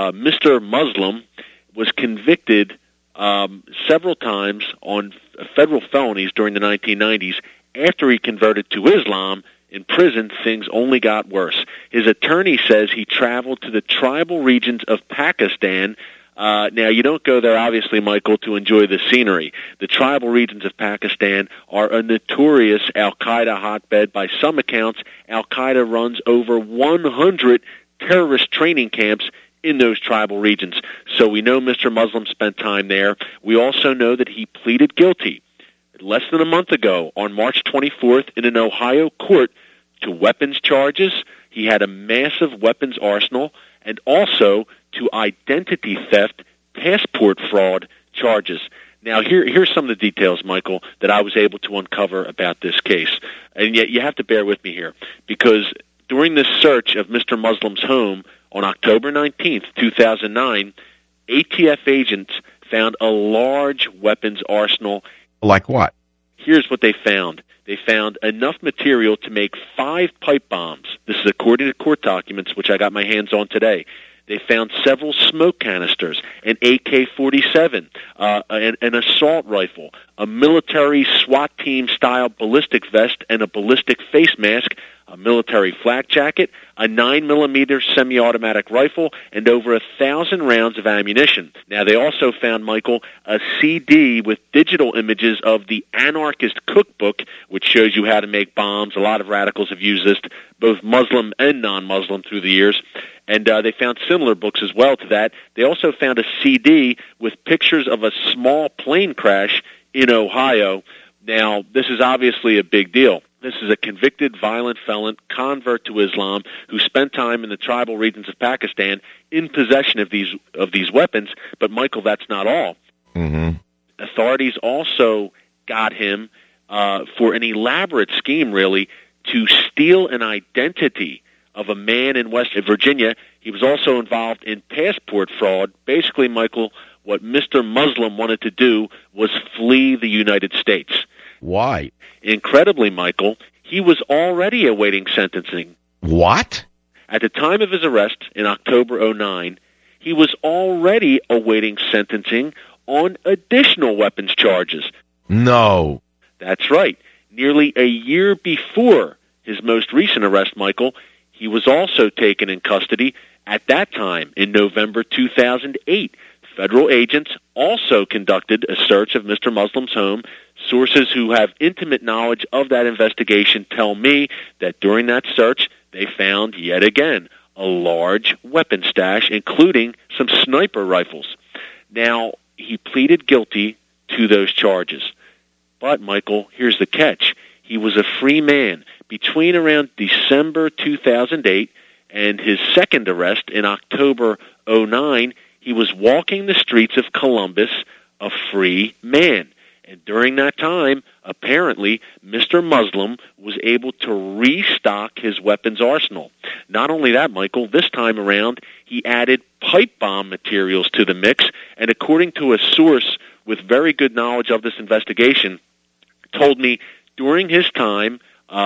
Mr. Muslim was convicted several times on federal felonies during the 1990s. After he converted to Islam, in prison, things only got worse. His attorney says he traveled to the tribal regions of Pakistan. Now, you don't go there, obviously, Michael, to enjoy the scenery. The tribal regions of Pakistan are a notorious al-Qaeda hotbed. By some accounts, al-Qaeda runs over 100 terrorist training camps in those tribal regions. So we know Mr. Muslim spent time there. We also know that he pleaded guilty less than a month ago on March 24th in an Ohio court to weapons charges. He had a massive weapons arsenal, and also to identity theft, passport fraud charges. Now, here's some of the details, Michael, that I was able to uncover about this case. And yet you have to bear with me here, because during this search of Mr. Muslim's home on October 19th, 2009, ATF agents found a large weapons arsenal. Like what? Here's what they found. They found enough material to make 5 pipe bombs. This is according to court documents, which I got my hands on today. They found several smoke canisters, an AK-47, an assault rifle, a military SWAT team-style ballistic vest and a ballistic face mask, a military flak jacket, a 9mm semi-automatic rifle, and over 1,000 rounds of ammunition. Now, they also found, Michael, a CD with digital images of the Anarchist Cookbook, which shows you how to make bombs. A lot of radicals have used this, both Muslim and non-Muslim, through the years. And they found similar books as well to that. They also found a CD with pictures of a small plane crash in Ohio. Now, this is obviously a big deal. This is a convicted violent felon, convert to Islam, who spent time in the tribal regions of Pakistan in possession of these weapons. But, Michael, that's not all. Mm-hmm. Authorities also got him for an elaborate scheme, really, to steal an identity of a man in West Virginia. He was also involved in passport fraud. Basically, Michael, what Mr. Muslim wanted to do was flee the United States. Why? Incredibly, Michael, he was already awaiting sentencing. What? At the time of his arrest in October 2009, he was already awaiting sentencing on additional weapons charges. No. That's right. Nearly a year before his most recent arrest, Michael, he was also taken in custody at that time in November 2008. Federal agents also conducted a search of Mr. Muslim's home. Sources who have intimate knowledge of that investigation tell me that during that search, they found, yet again, a large weapon stash, including some sniper rifles. Now, he pleaded guilty to those charges. But, Michael, here's the catch. He was a free man. Between around December 2008 and his second arrest in October 2009, he was walking the streets of Columbus a free man. And during that time, apparently, Mr. Muslim was able to restock his weapons arsenal. Not only that, Michael, this time around, he added pipe bomb materials to the mix, and according to a source with very good knowledge of this investigation, told me during his time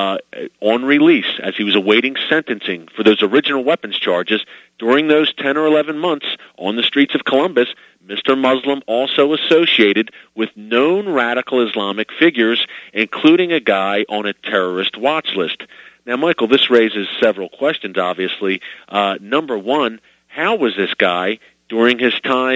on release, as he was awaiting sentencing for those original weapons charges, during those 10 or 11 months on the streets of Columbus, Mr. Muslim also associated with known radical Islamic figures, including a guy on a terrorist watch list. Now, Michael, this raises several questions, obviously. Number one, how was this guy, during his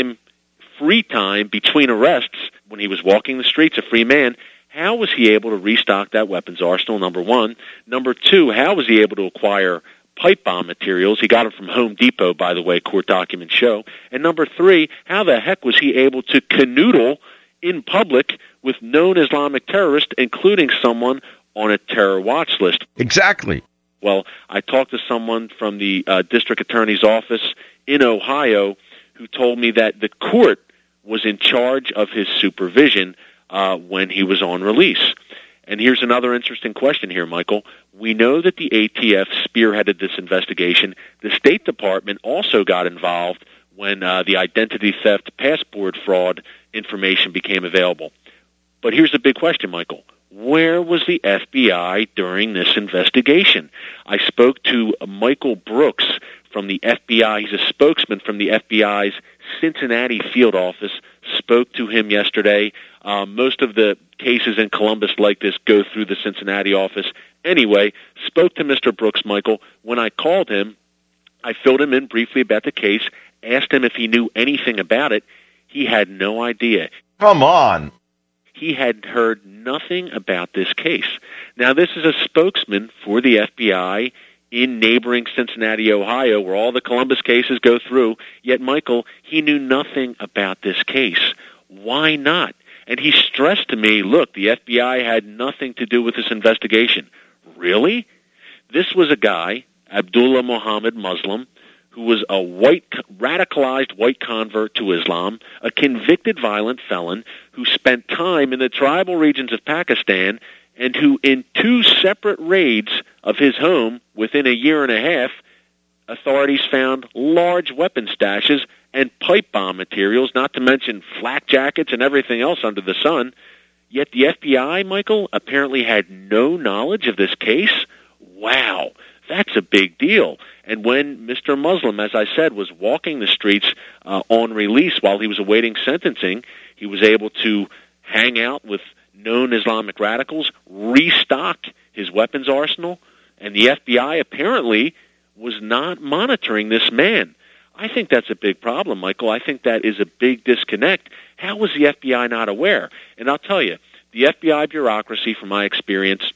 free time between arrests, when he was walking the streets a free man, how was he able to restock that weapons arsenal, number one? Number two, how was he able to acquire pipe bomb materials? He got them from Home Depot, by the way, court documents show. And number three, how the heck was he able to canoodle in public with known Islamic terrorists, including someone on a terror watch list? Exactly. Well, I talked to someone from the district attorney's office in Ohio who told me that the court was in charge of his supervision when he was on release. And here's another interesting question here, Michael. We know that the ATF spearheaded this investigation. The State Department also got involved when the identity theft passport fraud information became available. But here's the big question, Michael. Where was the FBI during this investigation? I spoke to Michael Brooks from the FBI. He's a spokesman from the FBI's Cincinnati field office. Spoke to him yesterday. Most of the cases in Columbus like this go through the Cincinnati office. Anyway, spoke to Mr. Brooks, Michael. When I called him, I filled him in briefly about the case, asked him if he knew anything about it. He had no idea. Come on. He had heard nothing about this case. Now, this is a spokesman for the FBI in neighboring Cincinnati, Ohio, where all the Columbus cases go through. Yet, Michael, he knew nothing about this case. Why not? And he stressed to me, look, the FBI had nothing to do with this investigation. Really? This was a guy, Abdullah Muhammad Muslim, who was a radicalized white convert to Islam, a convicted violent felon who spent time in the tribal regions of Pakistan, and who in 2 separate raids of his home within a year and a half, authorities found large weapon stashes and pipe bomb materials, not to mention flak jackets and everything else under the sun. Yet the FBI, Michael, apparently had no knowledge of this case. Wow, that's a big deal. And when Mr. Muslim, as I said, was walking the streets on release while he was awaiting sentencing, he was able to hang out with known Islamic radicals, restock his weapons arsenal, and the FBI apparently was not monitoring this man. I think that's a big problem, Michael. I think that is a big disconnect. How was the FBI not aware? And I'll tell you, the FBI bureaucracy, from my experience,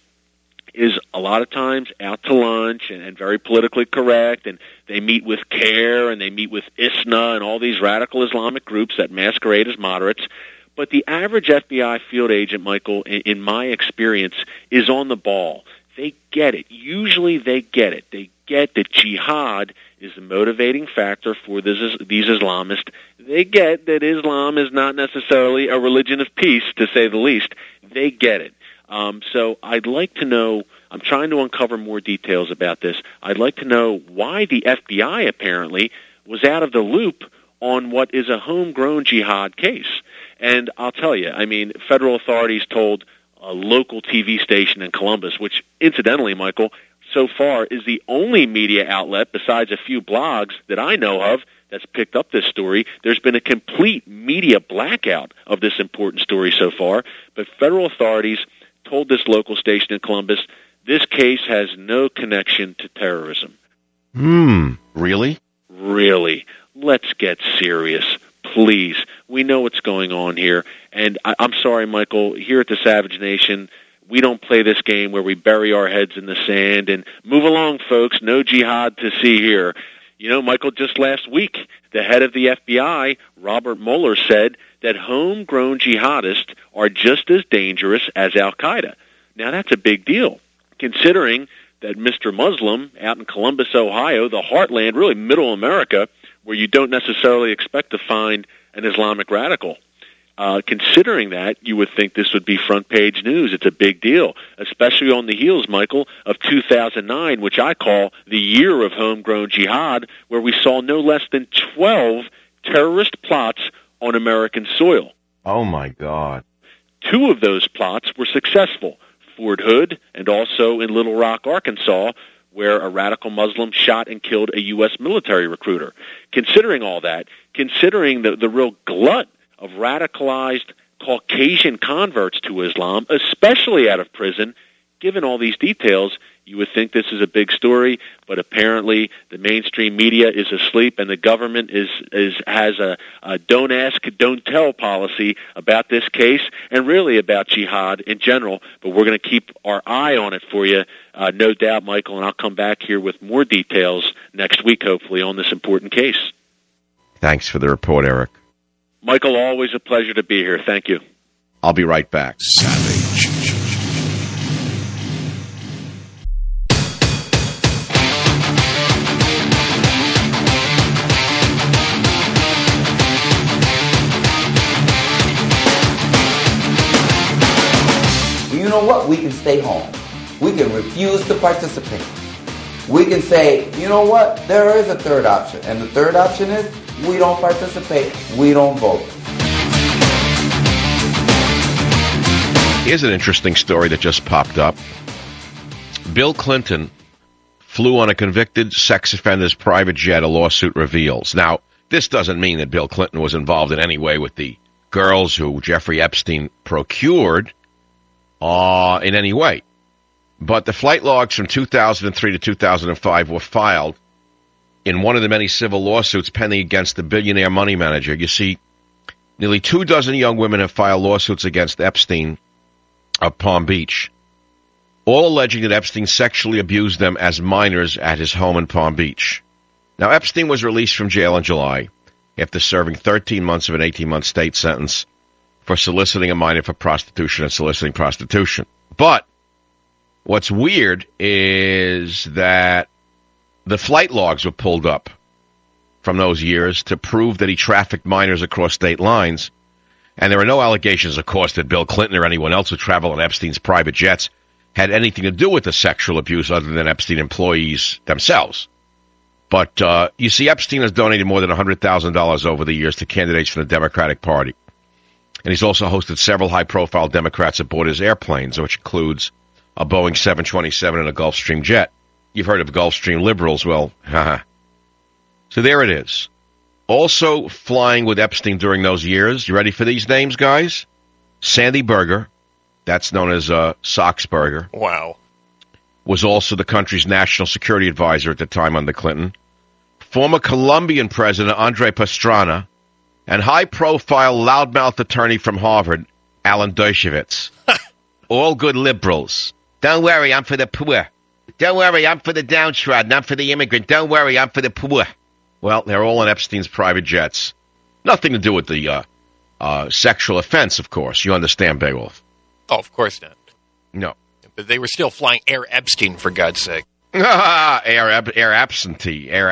is a lot of times out to lunch and very politically correct, and they meet with CARE and they meet with ISNA and all these radical Islamic groups that masquerade as moderates. But the average FBI field agent, Michael, in my experience, is on the ball. they get it. Usually they get it. They get that jihad is the motivating factor for these Islamists. They get that Islam is not necessarily a religion of peace, to say the least. They get it. So I'd like to know, I'm trying to uncover more details about this. I'd like to know why the FBI apparently was out of the loop on what is a homegrown jihad case. And I'll tell you, I mean, federal authorities told a local TV station in Columbus, which incidentally, Michael, so far is the only media outlet besides a few blogs that I know of that's picked up this story. There's been a complete media blackout of this important story so far, but federal authorities told this local station in Columbus this case has no connection to terrorism. Really? Really. Let's get serious. Please. We know what's going on here. And I'm sorry, Michael, here at the Savage Nation, we don't play this game where we bury our heads in the sand and move along, folks. No jihad to see here. You know, Michael, just last week, the head of the FBI, Robert Mueller, said that homegrown jihadists are just as dangerous as al-Qaeda. Now, that's a big deal, considering that Mr. Muslim out in Columbus, Ohio, the heartland, really middle America, where you don't necessarily expect to find an Islamic radical. Considering that, you would think this would be front-page news. It's a big deal, especially on the heels, Michael, of 2009, which I call the year of homegrown jihad, where we saw no less than 12 terrorist plots on American soil. Oh, my God. 2 of those plots were successful, Fort Hood and also in Little Rock, Arkansas, where a radical Muslim shot and killed a U.S. military recruiter. Considering all that, considering the real glut of radicalized Caucasian converts to Islam, especially out of prison, given all these details, you would think this is a big story, but apparently the mainstream media is asleep and the government has a don't ask, don't tell policy about this case and really about jihad in general. But we're going to keep our eye on it for you, no doubt, Michael, and I'll come back here with more details next week, hopefully, on this important case. Thanks for the report, Eric. Michael, always a pleasure to be here. Thank you. I'll be right back. Savage. You know what? We can stay home. We can refuse to participate. We can say, you know what? There is a third option. And the third option is we don't participate. We don't vote. Here's an interesting story that just popped up. Bill Clinton flew on a convicted sex offender's private jet, a lawsuit reveals. Now, this doesn't mean that Bill Clinton was involved in any way with the girls who Jeffrey Epstein procured in any way. But the flight logs from 2003 to 2005 were filed in one of the many civil lawsuits pending against the billionaire money manager. You see, nearly 24 young women have filed lawsuits against Epstein of Palm Beach, all alleging that Epstein sexually abused them as minors at his home in Palm Beach. Now, Epstein was released from jail in July after serving 13 months of an 18-month state sentence for soliciting a minor for prostitution and soliciting prostitution. But what's weird is that the flight logs were pulled up from those years to prove that he trafficked minors across state lines. And there are no allegations, of course, that Bill Clinton or anyone else who traveled on Epstein's private jets had anything to do with the sexual abuse other than Epstein employees themselves. But you see, Epstein has donated more than $100,000 over the years to candidates for the Democratic Party. And he's also hosted several high-profile Democrats aboard his airplanes, which includes a Boeing 727 and a Gulfstream jet. You've heard of Gulfstream liberals. Well, haha. So there it is. Also flying with Epstein during those years, you ready for these names, guys? Sandy Berger, that's known as Soxberger. Wow. Was also the country's national security advisor at the time under Clinton. Former Colombian President Andre Pastrana, and high-profile loudmouth attorney from Harvard, Alan Dershowitz. All good liberals. Don't worry, I'm for the poor. Don't worry, I'm for the downtrodden. I'm for the immigrant. Don't worry, I'm for the poor. Well, they're all on Epstein's private jets. Nothing to do with the sexual offense, of course. You understand, Beowulf? Oh, of course not. No. They were still flying Air Epstein, for God's sake. Air absent.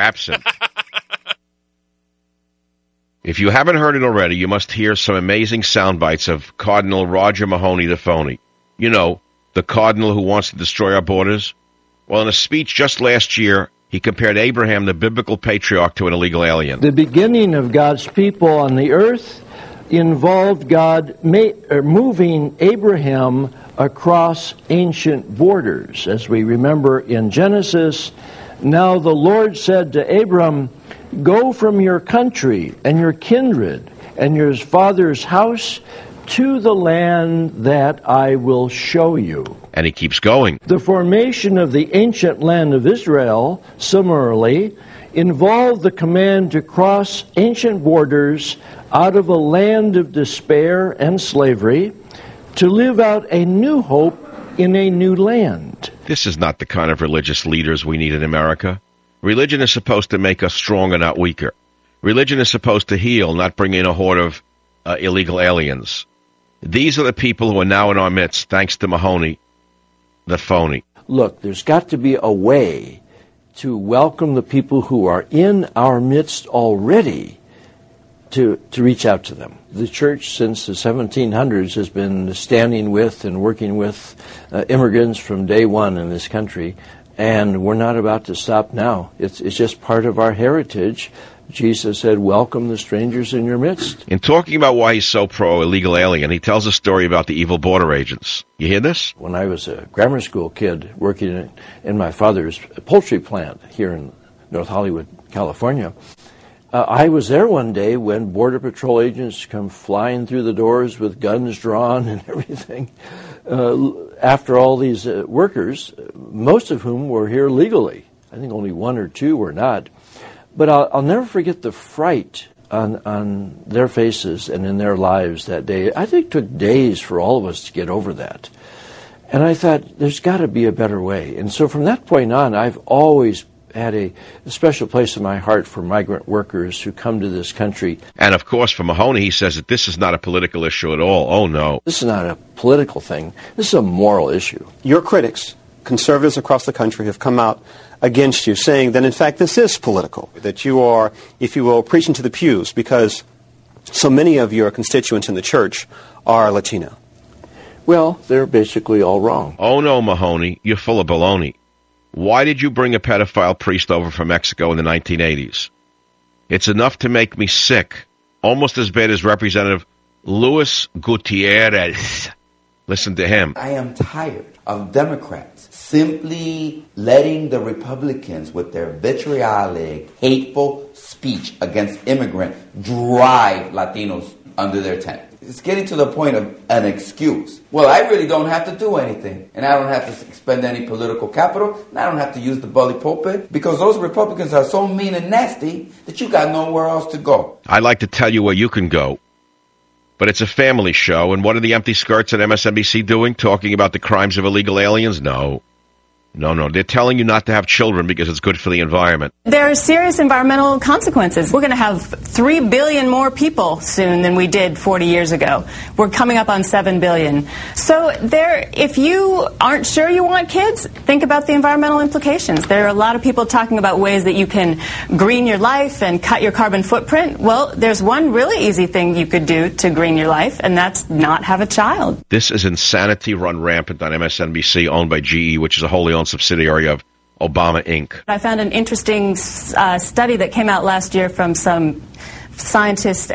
If you haven't heard it already, you must hear some amazing sound bites of Cardinal Roger Mahony the Phony. You know, the cardinal who wants to destroy our borders. Well, in a speech just last year, he compared Abraham, the biblical patriarch, to an illegal alien. The beginning of God's people on the earth involved God moving Abraham across ancient borders. As we remember in Genesis, now the Lord said to Abram, "Go from your country and your kindred and your father's house to the land that I will show you." And he keeps going. The formation of the ancient land of Israel, similarly, involved the command to cross ancient borders out of a land of despair and slavery to live out a new hope in a new land. This is not the kind of religious leaders we need in America. Religion is supposed to make us stronger, not weaker. Religion is supposed to heal, not bring in a horde of illegal aliens. These are the people who are now in our midst, thanks to Mahony, the Phony. Look, there's got to be a way to welcome the people who are in our midst already to reach out to them. The church since the 1700s has been standing with and working with immigrants from day one in this country, and we're not about to stop now. It's just part of our heritage. Jesus said, "Welcome the strangers in your midst." In talking about why he's so pro-illegal alien, he tells a story about the evil border agents. You hear this? When I was a grammar school kid working in my father's poultry plant here in North Hollywood, California, I was there one day when Border Patrol agents come flying through the doors with guns drawn and everything. After all these workers, most of whom were here legally. I think only one or two were not. But I'll never forget the fright on their faces and in their lives that day. I think it took days for all of us to get over that. And I thought, there's got to be a better way. And so from that point on, I've always had a special place in my heart for migrant workers who come to this country. And of course, for Mahony, he says that this is not a political issue at all. Oh, no. This is not a political thing. This is a moral issue. Your critics, conservatives across the country, have come out against you, saying that, in fact, this is political, that you are, if you will, preaching to the pews because so many of your constituents in the church are Latino. Well, they're basically all wrong. Oh, no, Mahony, you're full of baloney. Why did you bring a pedophile priest over from Mexico in the 1980s? It's enough to make me sick, almost as bad as Representative Luis Gutierrez. Listen to him. I am tired of Democrats simply letting the Republicans with their vitriolic, hateful speech against immigrants drive Latinos under their tent. It's getting to the point of an excuse. Well, I really don't have to do anything. And I don't have to expend any political capital. And I don't have to use the bully pulpit. Because those Republicans are so mean and nasty that you got nowhere else to go. I'd like to tell you where you can go. But it's a family show. And what are the empty skirts at MSNBC doing? Talking about the crimes of illegal aliens? No. No. They're telling you not to have children because it's good for the environment. There are serious environmental consequences. We're going to have 3 billion more people soon than we did 40 years ago. We're coming up on 7 billion. So if you aren't sure you want kids, think about the environmental implications. There are a lot of people talking about ways that you can green your life and cut your carbon footprint. Well, there's one really easy thing you could do to green your life, and that's not have a child. This is insanity run rampant on MSNBC, owned by GE, which is a wholly owned subsidiary of Obama Inc. I found an interesting study that came out last year from some scientists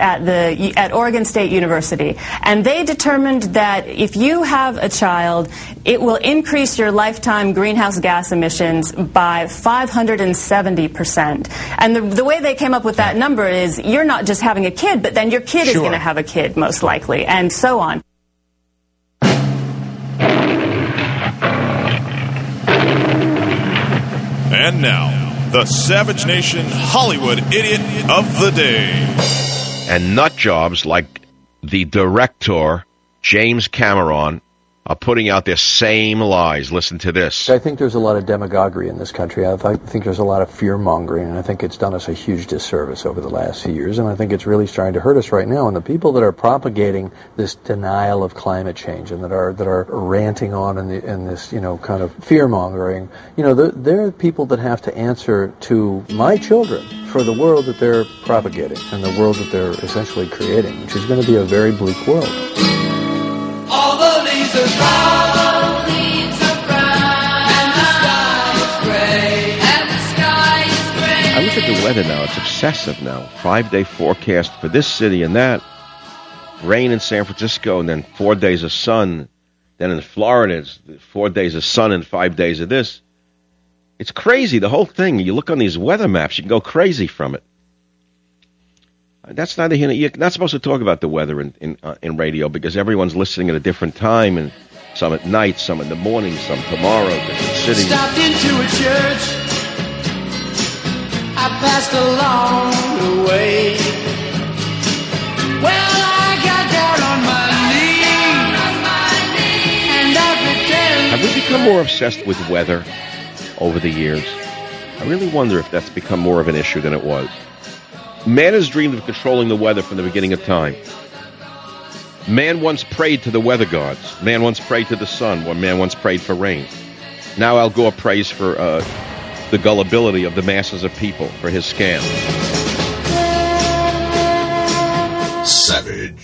at Oregon State University, and they determined that if you have a child, it will increase your lifetime greenhouse gas emissions by 570%. And the way they came up with that number is you're not just having a kid, but then your kid is going to have a kid, most likely, and so on. And now, the Savage Nation Hollywood Idiot of the Day. And nut jobs like the director, James Cameron, are putting out their same lies. Listen to this. I think there's a lot of demagoguery in this country. I think there's a lot of fear-mongering, and I think it's done us a huge disservice over the last few years, and I think it's really starting to hurt us right now. And the people that are propagating this denial of climate change and that are ranting on in this, kind of fear-mongering, they're people that have to answer to my children for the world that they're propagating and the world that they're essentially creating, which is going to be a very bleak world. All the leaves are brown, and the sky is gray, and the sky is gray. I look at the weather now. It's obsessive now. 5-day forecast for this city and that. Rain in San Francisco, and then 4 days of sun. Then in Florida, it's 4 days of sun and 5 days of this. It's crazy, the whole thing. You look on these weather maps, you can go crazy from it. That's neither here. You're not supposed to talk about the weather in radio because everyone's listening at a different time, and some at night, some in the morning, some tomorrow, different cities. Stopped into a church. I passed along the way. Well, I got down on my knees, and I pretend. Have we become more obsessed with weather over the years? I really wonder if that's become more of an issue than it was. Man has dreamed of controlling the weather from the beginning of time. Man once prayed to the weather gods. Man once prayed to the sun. Or man once prayed for rain. Now Al Gore prays for the gullibility of the masses of people for his scam. Savage.